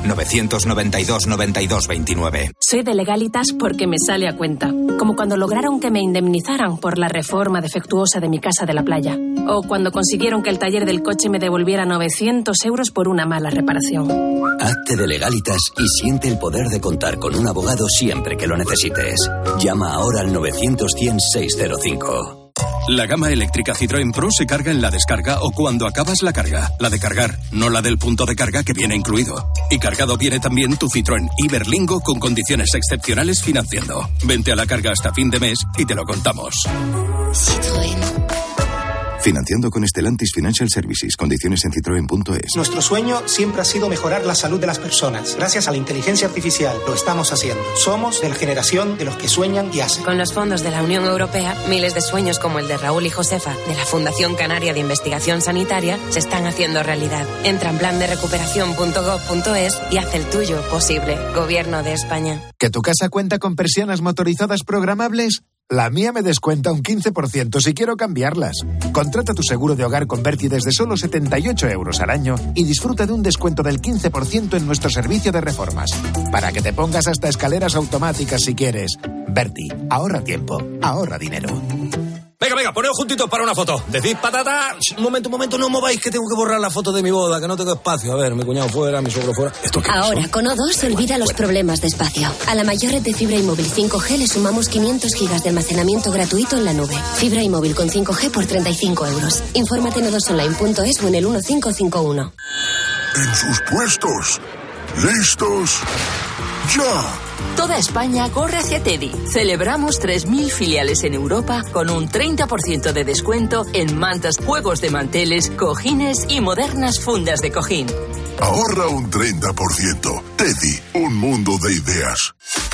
992-92-29. Soy de Legalitas porque me sale a cuenta. Como cuando lograron que me indemnizaran por la reforma defectuosa de mi casa de la playa. O cuando consiguieron que el taller del coche me devolviera 900 € por una mala reparación. Hazte de Legalitas y siente el poder de contar con un abogado siempre que lo necesites. Llama ahora al 900-100-605. La gama eléctrica Citroën Pro se carga en la descarga o cuando acabas la carga. La de cargar, no la del punto de carga que viene incluido. Y cargado viene también tu Citroën Iberlingo con condiciones excepcionales financiando. Vente a la carga hasta fin de mes y te lo contamos. Citroën. Financiando con Stellantis Financial Services. Condiciones en citroen.es. Nuestro sueño siempre ha sido mejorar la salud de las personas. Gracias a la inteligencia artificial lo estamos haciendo. Somos de la generación de los que sueñan y hacen. Con los fondos de la Unión Europea, miles de sueños como el de Raúl y Josefa, de la Fundación Canaria de Investigación Sanitaria, se están haciendo realidad. Entra en planderecuperación.gov.es y haz el tuyo posible. Gobierno de España. ¿Que tu casa cuenta con persianas motorizadas programables? La mía me descuenta un 15% si quiero cambiarlas. Contrata tu seguro de hogar con Berti desde solo 78 € al año y disfruta de un descuento del 15% en nuestro servicio de reformas. Para que te pongas hasta escaleras automáticas si quieres. Berti, ahorra tiempo, ahorra dinero. Venga, poneos juntitos para una foto. Decid patata. Un momento, no mováis que tengo que borrar la foto de mi boda, que no tengo espacio. A ver, mi cuñado fuera, mi suegro fuera. Ahora, con O2 se olvida los problemas de espacio. A la mayor red de fibra y móvil 5G le sumamos 500 gigas de almacenamiento gratuito en la nube. Fibra y móvil con 5G por 35 €. Infórmate en o2online.es o en el 1551. En sus puestos. ¿Listos? ¡Ya! Toda España corre hacia Teddy. Celebramos 3.000 filiales en Europa con un 30% de descuento en mantas, juegos de manteles, cojines y modernas fundas de cojín. Ahorra un 30%. Teddy, un mundo de ideas.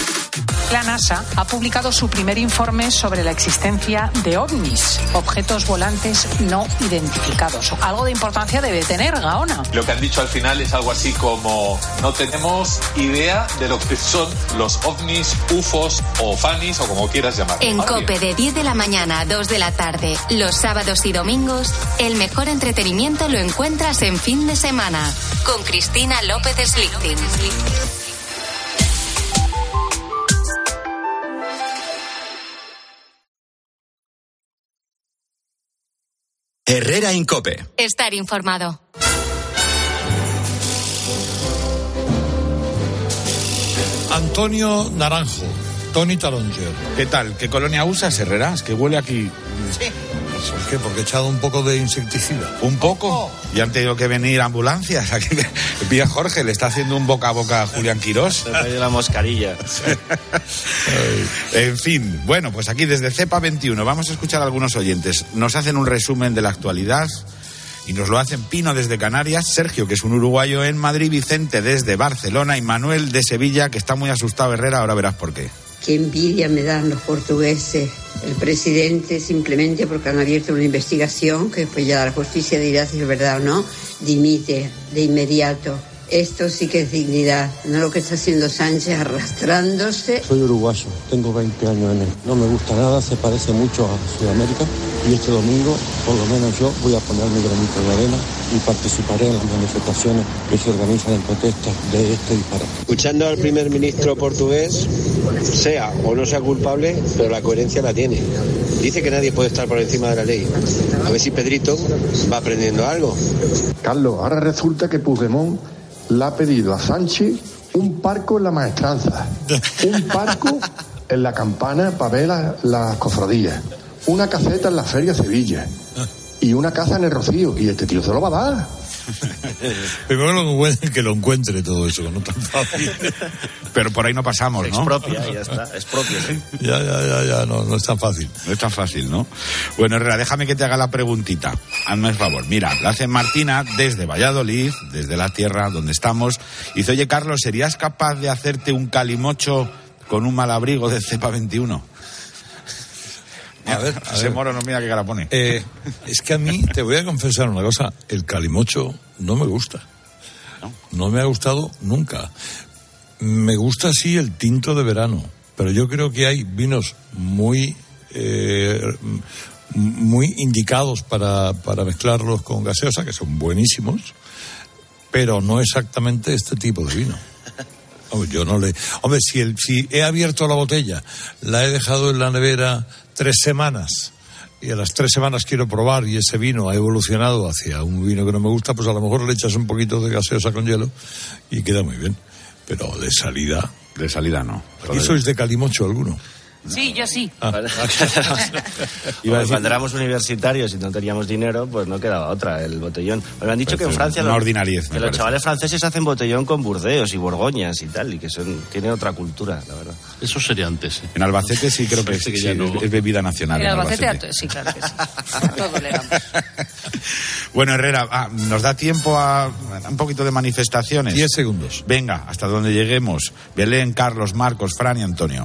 La NASA ha publicado su primer informe sobre la existencia de ovnis, objetos volantes no identificados. Algo de importancia debe tener, Gaona. Lo que han dicho al final es algo así como: no tenemos idea de lo que son los ovnis, ufos o fanis o como quieras llamarlo. En COPE de 10 de la mañana a 2 de la tarde, los sábados y domingos, el mejor entretenimiento lo encuentras en Fin de Semana con Cristina López Slichting. Herrera en COPE. Estar informado. Antonio Naranjo, Tony Talonger. ¿Qué tal? ¿Qué colonia usas, Herrera? Es que huele aquí. Sí. ¿Por qué? Porque he echado un poco de insecticida. ¿Un poco? Y han tenido que venir ambulancias. Aquí pilla Jorge, le está haciendo un boca a boca a Julián Quirós. Se ha la mascarilla. En fin, bueno, pues aquí desde Cepa 21 vamos a escuchar a algunos oyentes. Nos hacen un resumen de la actualidad Y nos lo hacen Pino desde Canarias, Sergio, que es un uruguayo en Madrid, Vicente desde Barcelona y Manuel de Sevilla, que está muy asustado, Herrera, ahora verás por qué. Qué envidia me dan los portugueses. El presidente, simplemente porque han abierto una investigación, que después ya la justicia dirá si es verdad o no, dimite de inmediato. Esto sí que es dignidad, no lo que está haciendo Sánchez arrastrándose. Soy uruguayo, tengo 20 años en él. No me gusta nada, se parece mucho a Sudamérica. Y este domingo, por lo menos yo, voy a poner mi granito de arena y participaré en las manifestaciones que se organizan en protesta de este disparate. Escuchando al primer ministro portugués, sea o no sea culpable, pero la coherencia la tiene. Dice que nadie puede estar por encima de la ley. A ver si Pedrito va aprendiendo algo. Carlos, ahora resulta que Puigdemont le ha pedido a Sánchez un parco en la Maestranza, un parco en la Campana para ver las cofradías, una caseta en la Feria de Sevilla y una casa en el Rocío, y este tío se lo va a dar. Primero que lo encuentre todo eso, no tan fácil. Pero por ahí no pasamos, ¿no? Expropia, ya está, expropia, sí. Ya, no es tan fácil. No es tan fácil, ¿no? Bueno, Herrera, déjame que te haga la preguntita. Hazme el favor. Mira, la hace Martina desde Valladolid, desde la tierra donde estamos. Dice, oye, Carlos, ¿serías capaz de hacerte un calimocho con un malabrigo de cepa 21? A ver. Ese moro no mira qué cara pone. Es que a mí, te voy a confesar una cosa, el calimocho no me gusta. No me ha gustado nunca. Me gusta sí el tinto de verano, pero yo creo que hay vinos muy indicados para mezclarlos con gaseosa, que son buenísimos, pero no exactamente este tipo de vino. Hombre, si he abierto la botella, la he dejado en la nevera 3 semanas y a las 3 semanas quiero probar y ese vino ha evolucionado hacia un vino que no me gusta, pues a lo mejor le echas un poquito de gaseosa con hielo y queda muy bien. Pero de salida no. ¿Y sois de calimocho alguno? Sí, yo sí. Cuando éramos universitarios y no teníamos dinero, pues no quedaba otra, el botellón. Me han dicho que en Francia que los chavales franceses hacen botellón con Burdeos y Borgoñas y tal, y que tiene otra cultura, la verdad. Eso sería antes. En Albacete sí creo que es bebida nacional. En Albacete sí, claro que sí. A todo le damos. Bueno, Herrera, nos da tiempo a un poquito de manifestaciones. 10 segundos. Venga, hasta donde lleguemos. Belén, Carlos, Marcos, Fran y Antonio.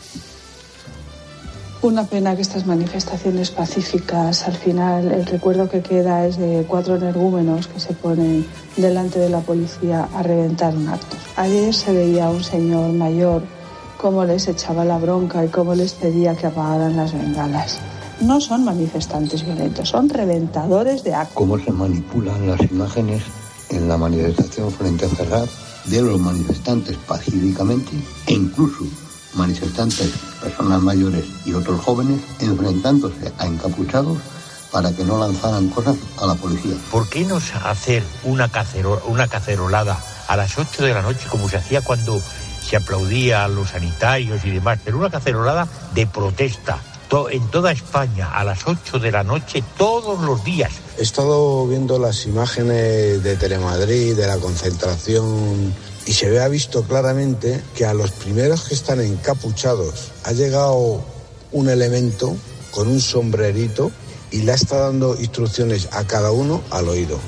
Una pena que estas manifestaciones pacíficas, al final el recuerdo que queda es de 4 energúmenos que se ponen delante de la policía a reventar un acto. Ayer se veía a un señor mayor cómo les echaba la bronca y cómo les pedía que apagaran las bengalas. No son manifestantes violentos, son reventadores de actos. Cómo se manipulan las imágenes en la manifestación frente a Ferraz de los manifestantes pacíficamente e incluso manifestantes, personas mayores y otros jóvenes enfrentándose a encapuchados para que no lanzaran cosas a la policía. ¿Por qué no hacer una cacerolada a las 8 de la noche como se hacía cuando se aplaudía a los sanitarios y demás? Pero una cacerolada de protesta en toda España a las 8 de la noche todos los días. He estado viendo las imágenes de Telemadrid, de la concentración, y se ha visto claramente que a los primeros que están encapuchados ha llegado un elemento con un sombrerito y le está dando instrucciones a cada uno al oído.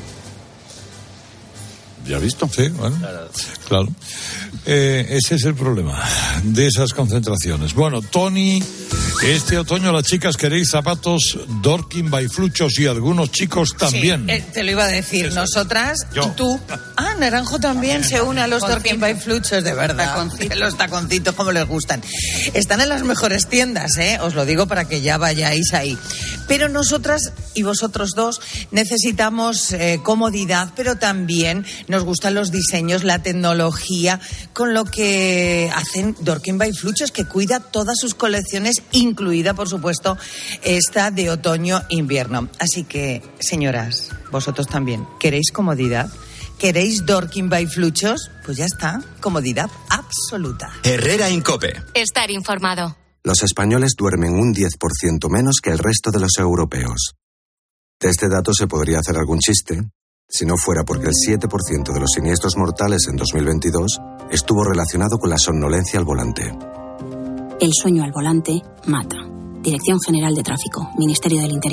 ¿Ya has visto? Sí, bueno, claro. Ese es el problema de esas concentraciones. Bueno, Tony, este otoño las chicas queréis zapatos Dorking by Fluchos y algunos chicos también. Sí, te lo iba a decir. Eso. Nosotras y tú. Naranjo también se une a los Dorking by Fluchos, de verdad. Los taconcitos, como les gustan. Están en las mejores tiendas, os lo digo para que ya vayáis ahí. Pero nosotras y vosotros dos necesitamos comodidad, pero también nos gustan los diseños, la tecnología, con lo que hacen Dorking by Fluchos, que cuida todas sus colecciones, incluida, por supuesto, esta de otoño-invierno. Así que, señoras, vosotros también, ¿queréis comodidad? ¿Queréis Dorking by Fluchos? Pues ya está, comodidad absoluta. Herrera en COPE. Estar informado. Los españoles duermen un 10% menos que el resto de los europeos. De este dato se podría hacer algún chiste, si no fuera porque el 7% de los siniestros mortales en 2022 estuvo relacionado con la somnolencia al volante. El sueño al volante mata. Dirección General de Tráfico, Ministerio del Interior.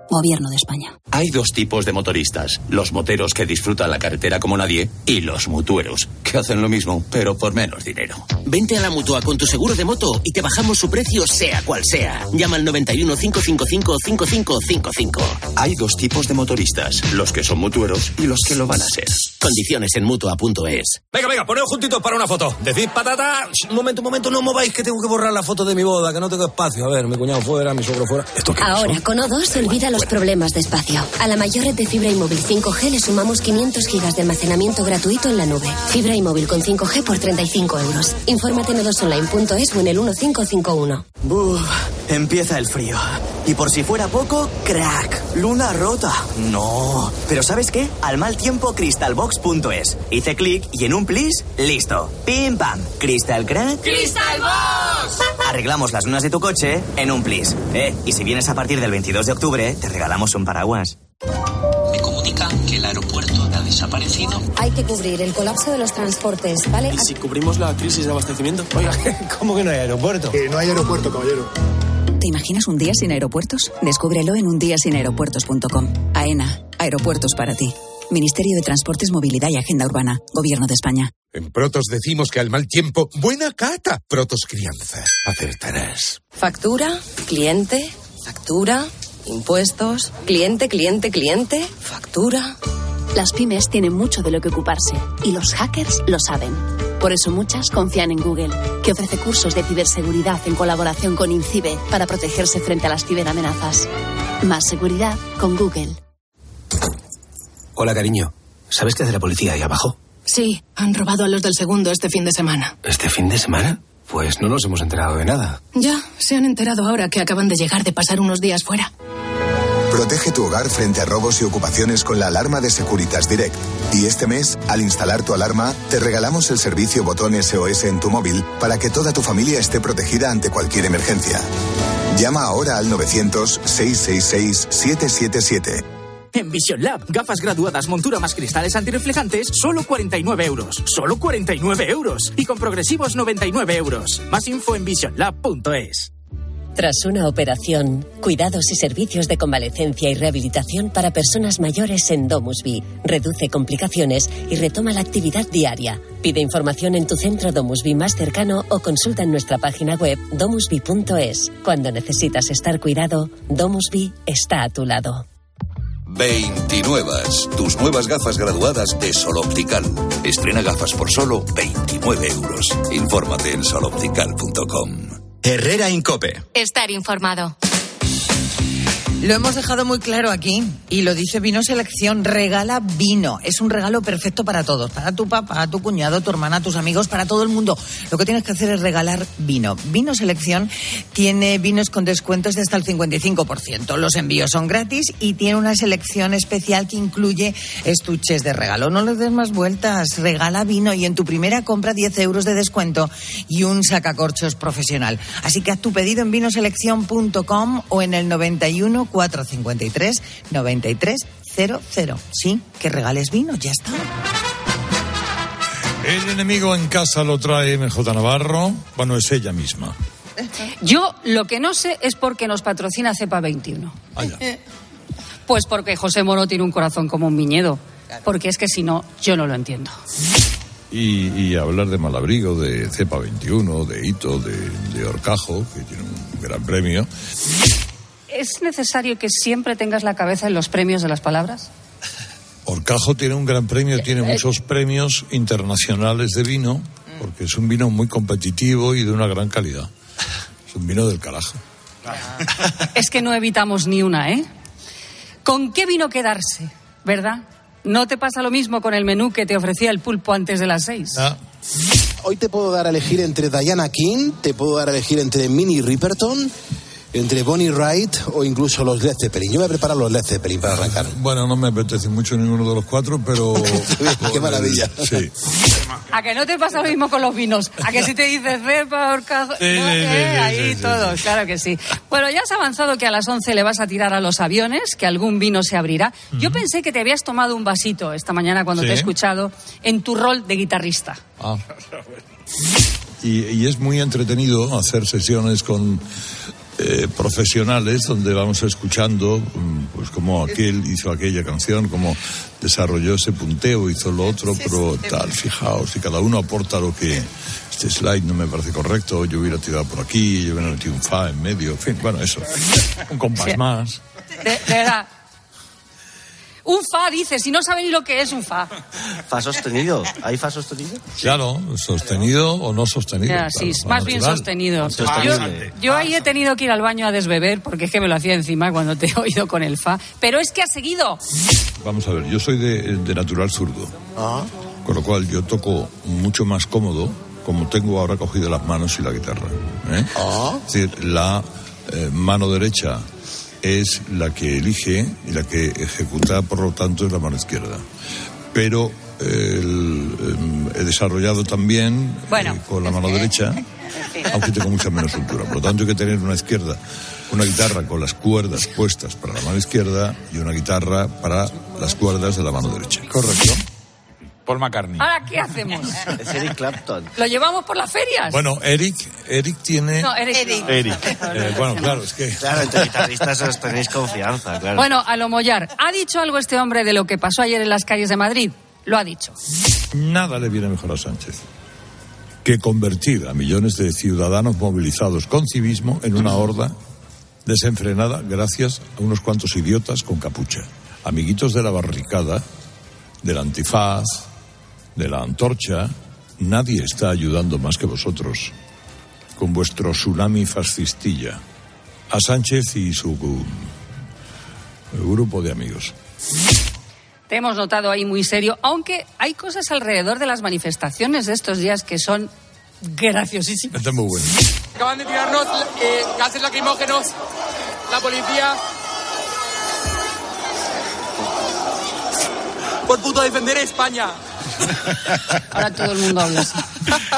Gobierno de España. Hay dos tipos de motoristas. Los moteros que disfrutan la carretera como nadie y los mutueros, que hacen lo mismo, pero por menos dinero. Vente a la Mutua con tu seguro de moto y te bajamos su precio sea cual sea. Llama al 91 555 5555. Hay dos tipos de motoristas, los que son mutueros y los que lo van a ser. Condiciones en Mutua.es. Venga, poneos juntitos para una foto. Decid patata. Un momento, no mováis que tengo que borrar la foto de mi boda, que no tengo espacio. A ver, mi cuñado fuera, mi suegro fuera. Ahora, con O2, olvida los problemas de espacio. A la mayor red de fibra y móvil 5G le sumamos 500 gigas de almacenamiento gratuito en la nube. Fibra y móvil con 5G por 35 euros. Infórmate en o2online.es o en el 1551. Empieza el frío. Y por si fuera poco, crack, luna rota. No. Pero ¿sabes qué? Al mal tiempo, crystalbox.es. Hice clic y en un plis, listo. Pim pam. Crystal crack. ¡Crystalbox! Arreglamos las lunas de tu coche en un plis. Y si vienes a partir del 22 de octubre, te regalamos un paraguas. Me comunican que el aeropuerto ha desaparecido. Hay que cubrir el colapso de los transportes, ¿vale? ¿Y si cubrimos la crisis de abastecimiento? Oiga, ¿cómo que no hay aeropuerto? Que no hay aeropuerto, caballero. ¿Te imaginas un día sin aeropuertos? Descúbrelo en undiasinaeropuertos.com. AENA, aeropuertos para ti. Ministerio de Transportes, Movilidad y Agenda Urbana. Gobierno de España. En Protos decimos que al mal tiempo, buena cata. Protos Crianza. Acertarás. Factura, cliente, factura, impuestos, cliente, factura. Las pymes tienen mucho de lo que ocuparse y los hackers lo saben. Por eso muchas confían en Google, que ofrece cursos de ciberseguridad en colaboración con INCIBE para protegerse frente a las ciberamenazas. Más seguridad con Google. Hola, cariño. ¿Sabes qué hace la policía ahí abajo? Sí, han robado a los del segundo este fin de semana. ¿Este fin de semana? Pues no nos hemos enterado de nada. Ya, se han enterado ahora que acaban de llegar de pasar unos días fuera. Protege tu hogar frente a robos y ocupaciones con la alarma de Securitas Direct. Y este mes, al instalar tu alarma, te regalamos el servicio botón SOS en tu móvil para que toda tu familia esté protegida ante cualquier emergencia. Llama ahora al 900-666-777. En Vision Lab, gafas graduadas, montura más cristales antirreflejantes, solo 49 euros. ¡Solo 49 euros! Y con progresivos 99 euros. Más info en visionlab.es. Tras una operación, cuidados y servicios de convalecencia y rehabilitación para personas mayores en DomusVi. Reduce complicaciones y retoma la actividad diaria. Pide información en tu centro DomusVi más cercano o consulta en nuestra página web domusvi.es. Cuando necesitas estar cuidado, DomusVi está a tu lado. 29. Tus nuevas gafas graduadas de Sol Optical. Estrena gafas por solo 29 euros. Infórmate en soloptical.com. Herrera Incope. Estar informado. Lo hemos dejado muy claro aquí y lo dice Vino Selección, regala vino. Es un regalo perfecto para todos, para tu papá, tu cuñado, tu hermana, tus amigos, para todo el mundo. Lo que tienes que hacer es regalar vino. Vino Selección tiene vinos con descuentos de hasta el 55%. Los envíos son gratis y tiene una selección especial que incluye estuches de regalo. No le des más vueltas, regala vino y en tu primera compra 10 euros de descuento y un sacacorchos profesional. Así que haz tu pedido en vinoselección.com o en el 91 453 9300. Sí, que regales vino, ya está. El enemigo en casa lo trae MJ Navarro. Bueno, es ella misma. Yo lo que no sé es por qué nos patrocina Cepa 21. Pues porque José Moro tiene un corazón como un viñedo. Porque es que si no, yo no lo entiendo. Y hablar de Malabrigo, de Cepa 21, de Hito, de Horcajo, que tiene un gran premio. ¿Es necesario que siempre tengas la cabeza en los premios de las palabras? Horcajo tiene un gran premio, tiene muchos premios internacionales de vino, porque es un vino muy competitivo y de una gran calidad. Es un vino del carajo. Es que no evitamos ni una, ¿eh? ¿Con qué vino quedarse, verdad? ¿No te pasa lo mismo con el menú que te ofrecía el pulpo antes de las 6? Ah. Hoy te puedo dar a elegir entre Diana King, te puedo dar a elegir entre Minnie Riperton, entre Bonnie Wright o incluso los Led Zeppelin. Yo voy a preparar los Led Zeppelin para arrancar. Bueno, no me apetece mucho ninguno de los cuatro, pero... Qué maravilla. Sí. ¿A que no te pasa lo mismo con los vinos? ¿A que si te dices Cepa, Horcajo? Ahí todos, claro que sí. Bueno, ya has avanzado que a las 11 le vas a tirar a los aviones, que algún vino se abrirá. Yo pensé que te habías tomado un vasito esta mañana cuando te he escuchado en tu rol de guitarrista. Ah. Y es muy entretenido hacer sesiones con profesionales, donde vamos escuchando pues cómo aquel hizo aquella canción, cómo desarrolló ese punteo, hizo lo otro, pero tal, fijaos, si cada uno aporta lo que este slide no me parece correcto, yo hubiera tirado por aquí, yo hubiera metido un fa en medio, en fin, bueno, eso, un compás más. De verdad. Un fa, dice, si no sabe ni lo que es un fa. ¿Fa sostenido? ¿Hay fa sostenido? Claro, sostenido o no sostenido. Ya, sí, claro, más bien sostenido. Yo ahí he tenido que ir al baño a desbeber, porque es que me lo hacía encima cuando te he oído con el fa. Pero es que ha seguido. Vamos a ver, yo soy de natural zurdo. Con lo cual yo toco mucho más cómodo, como tengo ahora cogido las manos y la guitarra. Es decir, la mano derecha es la que elige y la que ejecuta, por lo tanto, es la mano izquierda. Pero he desarrollado también con la mano derecha, aunque tengo mucha menos soltura. Por lo tanto, hay que tener una guitarra con las cuerdas puestas para la mano izquierda y una guitarra para las cuerdas de la mano derecha. Correcto. Paul McCartney. ¿Ahora qué hacemos? Es Eric Clapton. ¿Lo llevamos por las ferias? Bueno, Eric tiene... No, Eric. Bueno, claro, es que... Claro, entre guitarristas os tenéis confianza, claro. Bueno, a lo mollar. ¿Ha dicho algo este hombre de lo que pasó ayer en las calles de Madrid? Lo ha dicho. Nada le viene mejor a Sánchez que convertir a millones de ciudadanos movilizados con civismo en una horda desenfrenada gracias a unos cuantos idiotas con capucha. Amiguitos de la barricada, del antifaz, de la antorcha, nadie está ayudando más que vosotros con vuestro tsunami fascistilla a Sánchez y su grupo de amigos. Te hemos notado ahí muy serio, aunque hay cosas alrededor de las manifestaciones de estos días que son graciosísimas. Está muy bueno. Acaban de tirarnos gases lacrimógenos, la policía, por puto defender a España. Ahora todo el mundo habla así.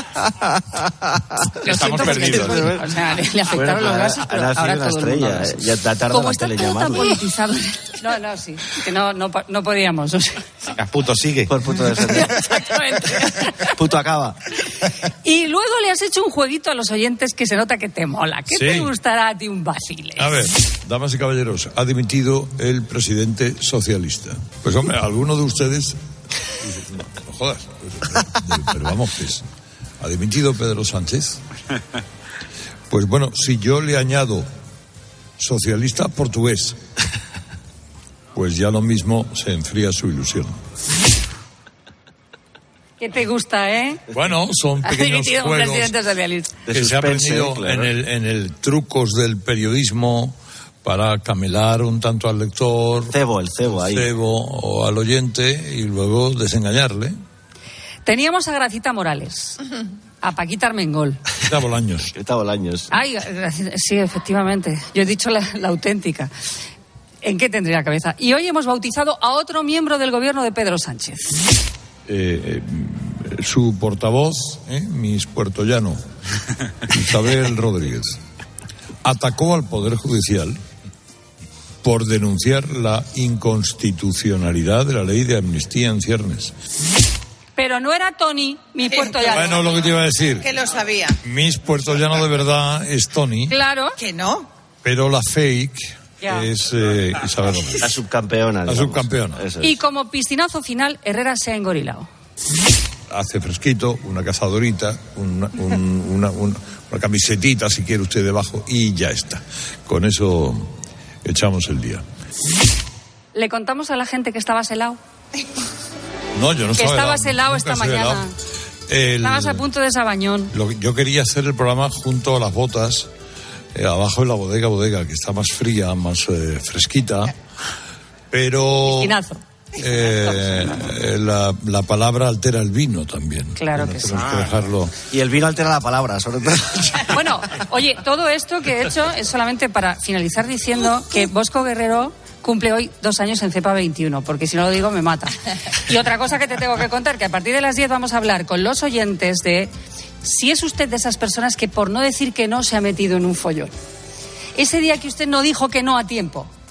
Estamos perdidos. O sea, le afectaron los gases, pero ahora todo el mundo habla así. Como está todo tan politizado. No, sí, que no podíamos. O sea. Puto sigue. Por puto defender. Exactamente. Puto acaba. Y luego le has hecho un jueguito a los oyentes que se nota que te mola. ¿Qué te gustará a ti un vacile? A ver, damas y caballeros, ha dimitido el presidente socialista. Pues hombre, alguno de ustedes... No jodas, pero vamos, pues, ¿ha dimitido Pedro Sánchez? Pues bueno, si yo le añado socialista portugués, pues ya lo mismo se enfría su ilusión. ¿Qué te gusta, Bueno, son pequeños juegos que se ha aprendido claro. en el trucos del periodismo para camelar un tanto al lector, el cebo ahí, o al oyente y luego desengañarle. Teníamos a Gracita Morales, a Paquita Armengol. Gracita Bolaños. Ay, sí, efectivamente. Yo he dicho la auténtica. ¿En qué tendría cabeza? Y hoy hemos bautizado a otro miembro del gobierno de Pedro Sánchez. Su portavoz, Miss Puertollano, Isabel Rodríguez, atacó al Poder Judicial por denunciar la inconstitucionalidad de la ley de amnistía en ciernes. Pero no era Tony, Miss Puertollano. Bueno, lo que te iba a decir. Que lo sabía. Miss Puertollano de verdad es Tony. Claro. Que no. Pero la fake es Isabel Rodríguez. La subcampeona. La subcampeona. Y como piscinazo final, Herrera se ha engorilado. Hace fresquito, una cazadorita, una camisetita, si quiere usted, debajo, y ya está. Con eso echamos el día. ¿Le contamos a la gente que estabas helado? No, yo no que estaba estabas helado esta mañana. Estabas a punto de Sabañón. Yo quería hacer el programa junto a las botas, abajo en la bodega, que está más fría, más fresquita, pero... Piscinazo. La palabra altera el vino también. Claro que sí. Que dejarlo. Y el vino altera la palabra, sobre todo. Bueno, oye, todo esto que he hecho es solamente para finalizar diciendo que Bosco Guerrero cumple hoy 2 años en Cepa 21, porque si no lo digo me mata. Y otra cosa que te tengo que contar, que a partir de las 10 vamos a hablar con los oyentes de si es usted de esas personas que por no decir que no se ha metido en un follón. Ese día que usted no dijo que no a tiempo.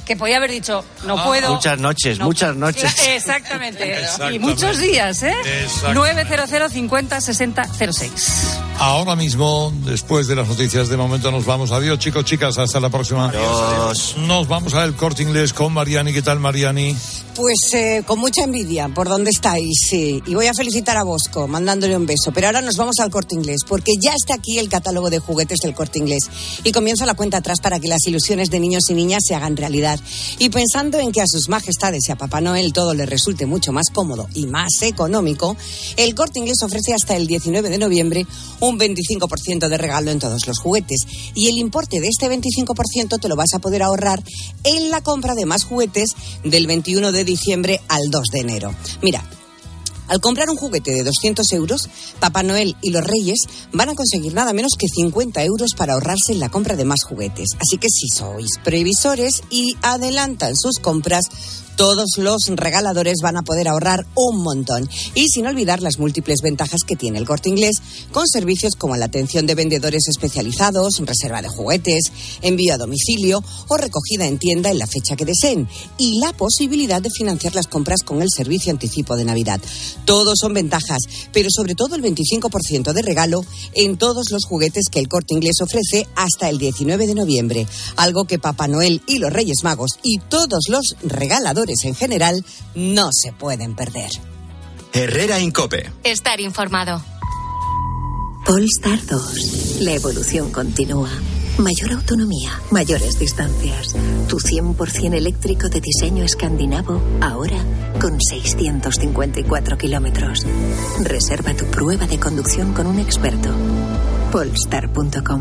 que podía haber dicho, no puedo. Muchas noches, no, muchas noches. Exactamente. Exactamente. Y muchos días, ¿eh? Exactamente. 900 50 60 06. Ahora mismo, después de las noticias de momento, nos vamos. Adiós, chicos, chicas, hasta la próxima. Adiós. Nos vamos al Corte Inglés con Mariani. ¿Qué tal, Mariani? Pues con mucha envidia por dónde estáis, sí. Y voy a felicitar a Bosco, mandándole un beso. Pero ahora nos vamos al Corte Inglés, porque ya está aquí el catálogo de juguetes del Corte Inglés. Y comienza la cuenta atrás para que las ilusiones de niños y niñas se hagan realidad. Y pensando en que a sus majestades y a Papá Noel todo les resulte mucho más cómodo y más económico, el Corte Inglés ofrece hasta el 19 de noviembre un 25% de regalo en todos los juguetes. Y el importe de este 25% te lo vas a poder ahorrar en la compra de más juguetes del 21 de diciembre al 2 de enero. Mira, al comprar un juguete de 200 euros, Papá Noel y los Reyes van a conseguir nada menos que 50 euros para ahorrarse en la compra de más juguetes. Así que si sois previsores y adelantan sus compras, todos los regaladores van a poder ahorrar un montón. Y sin olvidar las múltiples ventajas que tiene el Corte Inglés, con servicios como la atención de vendedores especializados, reserva de juguetes, envío a domicilio o recogida en tienda en la fecha que deseen. Y la posibilidad de financiar las compras con el servicio anticipo de Navidad. Todos son ventajas, pero sobre todo el 25% de regalo en todos los juguetes que el Corte Inglés ofrece hasta el 19 de noviembre. Algo que Papá Noel y los Reyes Magos y todos los regaladores en general no se pueden perder. Herrera Incope. Estar informado. Polestar 2. La evolución continúa. Mayor autonomía, mayores distancias. Tu 100% eléctrico de diseño escandinavo, ahora con 654 kilómetros. Reserva tu prueba de conducción con un experto. Polestar.com.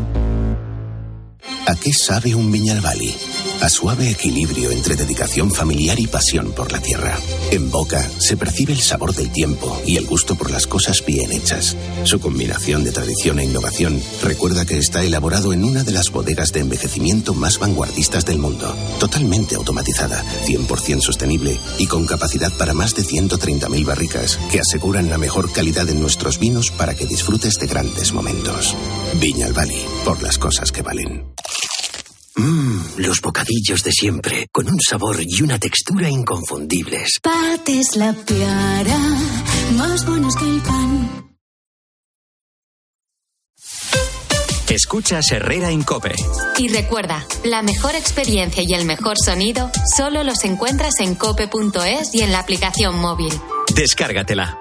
¿A qué sabe un Viñalbali? A suave equilibrio entre dedicación familiar y pasión por la tierra. En boca se percibe el sabor del tiempo y el gusto por las cosas bien hechas. Su combinación de tradición e innovación recuerda que está elaborado en una de las bodegas de envejecimiento más vanguardistas del mundo. Totalmente automatizada, 100% sostenible y con capacidad para más de 130.000 barricas que aseguran la mejor calidad en nuestros vinos para que disfrutes de grandes momentos. Viñalbali, por las cosas que valen. Los bocadillos de siempre, con un sabor y una textura inconfundibles. Pates la piara, más buenos que el pan. Escuchas Herrera Incope. Y recuerda, la mejor experiencia y el mejor sonido solo los encuentras en cope.es y en la aplicación móvil. Descárgatela.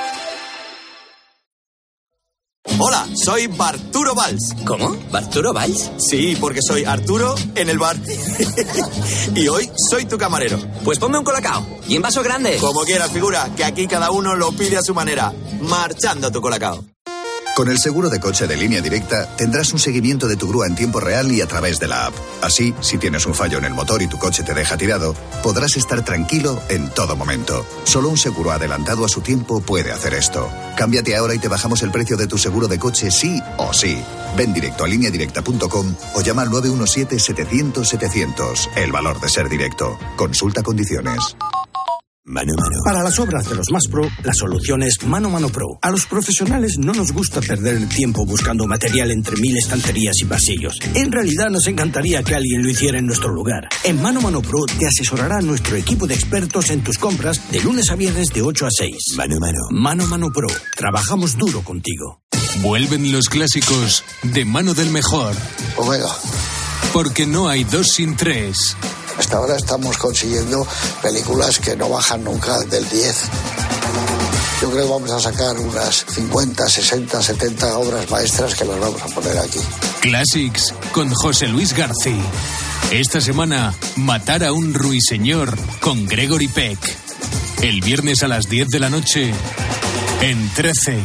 Hola, soy Barturo Valls. ¿Cómo? ¿Barturo Valls? Sí, porque soy Arturo en el bar. Y hoy soy tu camarero. Pues ponme un colacao. ¿Y en vaso grande? Como quieras, figura, que aquí cada uno lo pide a su manera. Marchando tu colacao. Con el seguro de coche de Línea Directa tendrás un seguimiento de tu grúa en tiempo real y a través de la app. Así, si tienes un fallo en el motor y tu coche te deja tirado, podrás estar tranquilo en todo momento. Solo un seguro adelantado a su tiempo puede hacer esto. Cámbiate ahora y te bajamos el precio de tu seguro de coche sí o sí. Ven directo a lineadirecta.com o llama al 917-700-700. El valor de ser directo. Consulta condiciones. Mano a Mano. Para las obras de los más pro, la solución es Mano a Mano Pro. A los profesionales no nos gusta perder el tiempo buscando material entre 1000 estanterías y pasillos. En realidad nos encantaría que alguien lo hiciera en nuestro lugar. En Mano a Mano Pro te asesorará nuestro equipo de expertos en tus compras de lunes a viernes de 8 a 6. Mano a Mano. Mano a Mano Pro. Trabajamos duro contigo. Vuelven los clásicos de mano del mejor. Omega. Porque no hay 2 sin 3. Hasta ahora estamos consiguiendo películas que no bajan nunca del 10. Yo creo que vamos a sacar unas 50, 60, 70 obras maestras que las vamos a poner aquí. Classics con José Luis García. Esta semana, Matar a un ruiseñor con Gregory Peck. El viernes a las 10 de la noche en 13.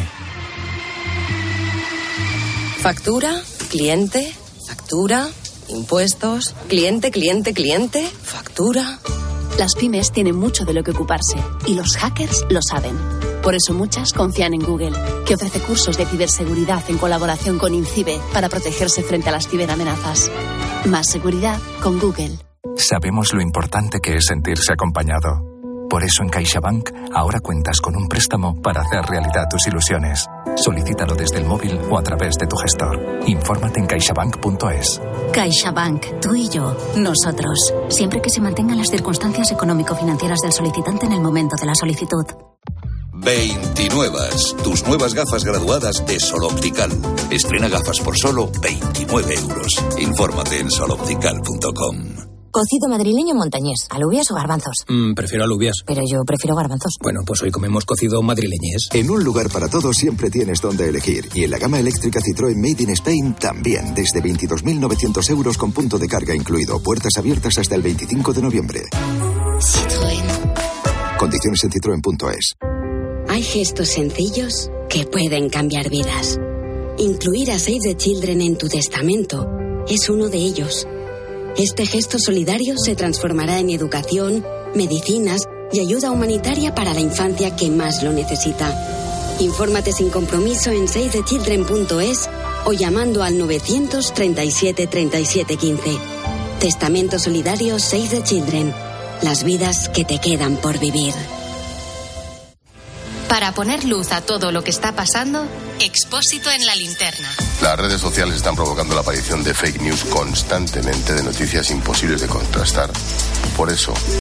Factura, cliente, factura, impuestos, cliente, factura. Las pymes tienen mucho de lo que ocuparse y los hackers lo saben. Por eso muchas confían en Google, que ofrece cursos de ciberseguridad en colaboración con INCIBE para protegerse frente a las ciberamenazas. Más seguridad con Google. Sabemos lo importante que es sentirse acompañado. Por eso en CaixaBank ahora cuentas con un préstamo para hacer realidad tus ilusiones. Solicítalo desde el móvil o a través de tu gestor. Infórmate en caixabank.es. CaixaBank, tú y yo, nosotros. Siempre que se mantengan las circunstancias económico-financieras del solicitante en el momento de la solicitud. 29. Tus nuevas gafas graduadas de Sol Optical. Estrena gafas por solo 29 euros. Infórmate en soloptical.com. Cocido madrileño montañés, ¿alubias o garbanzos? Prefiero alubias. Pero yo prefiero garbanzos. Bueno, pues hoy comemos cocido madrileñés. En un lugar para todos siempre tienes donde elegir. Y en la gama eléctrica Citroën Made in Spain también. Desde 22.900 euros con punto de carga incluido. Puertas abiertas hasta el 25 de noviembre. Citroën. Condiciones en citroen.es. Hay gestos sencillos que pueden cambiar vidas. Incluir a Save the Children en tu testamento es uno de ellos. Este gesto solidario se transformará en educación, medicinas y ayuda humanitaria para la infancia que más lo necesita. Infórmate sin compromiso en savethechildren.es o llamando al 937 37 15. Testamento solidario Save the Children. Las vidas que te quedan por vivir. Para poner luz a todo lo que está pasando, Expósito en la linterna. Las redes sociales están provocando la aparición de fake news constantemente, de noticias imposibles de contrastar. Por eso,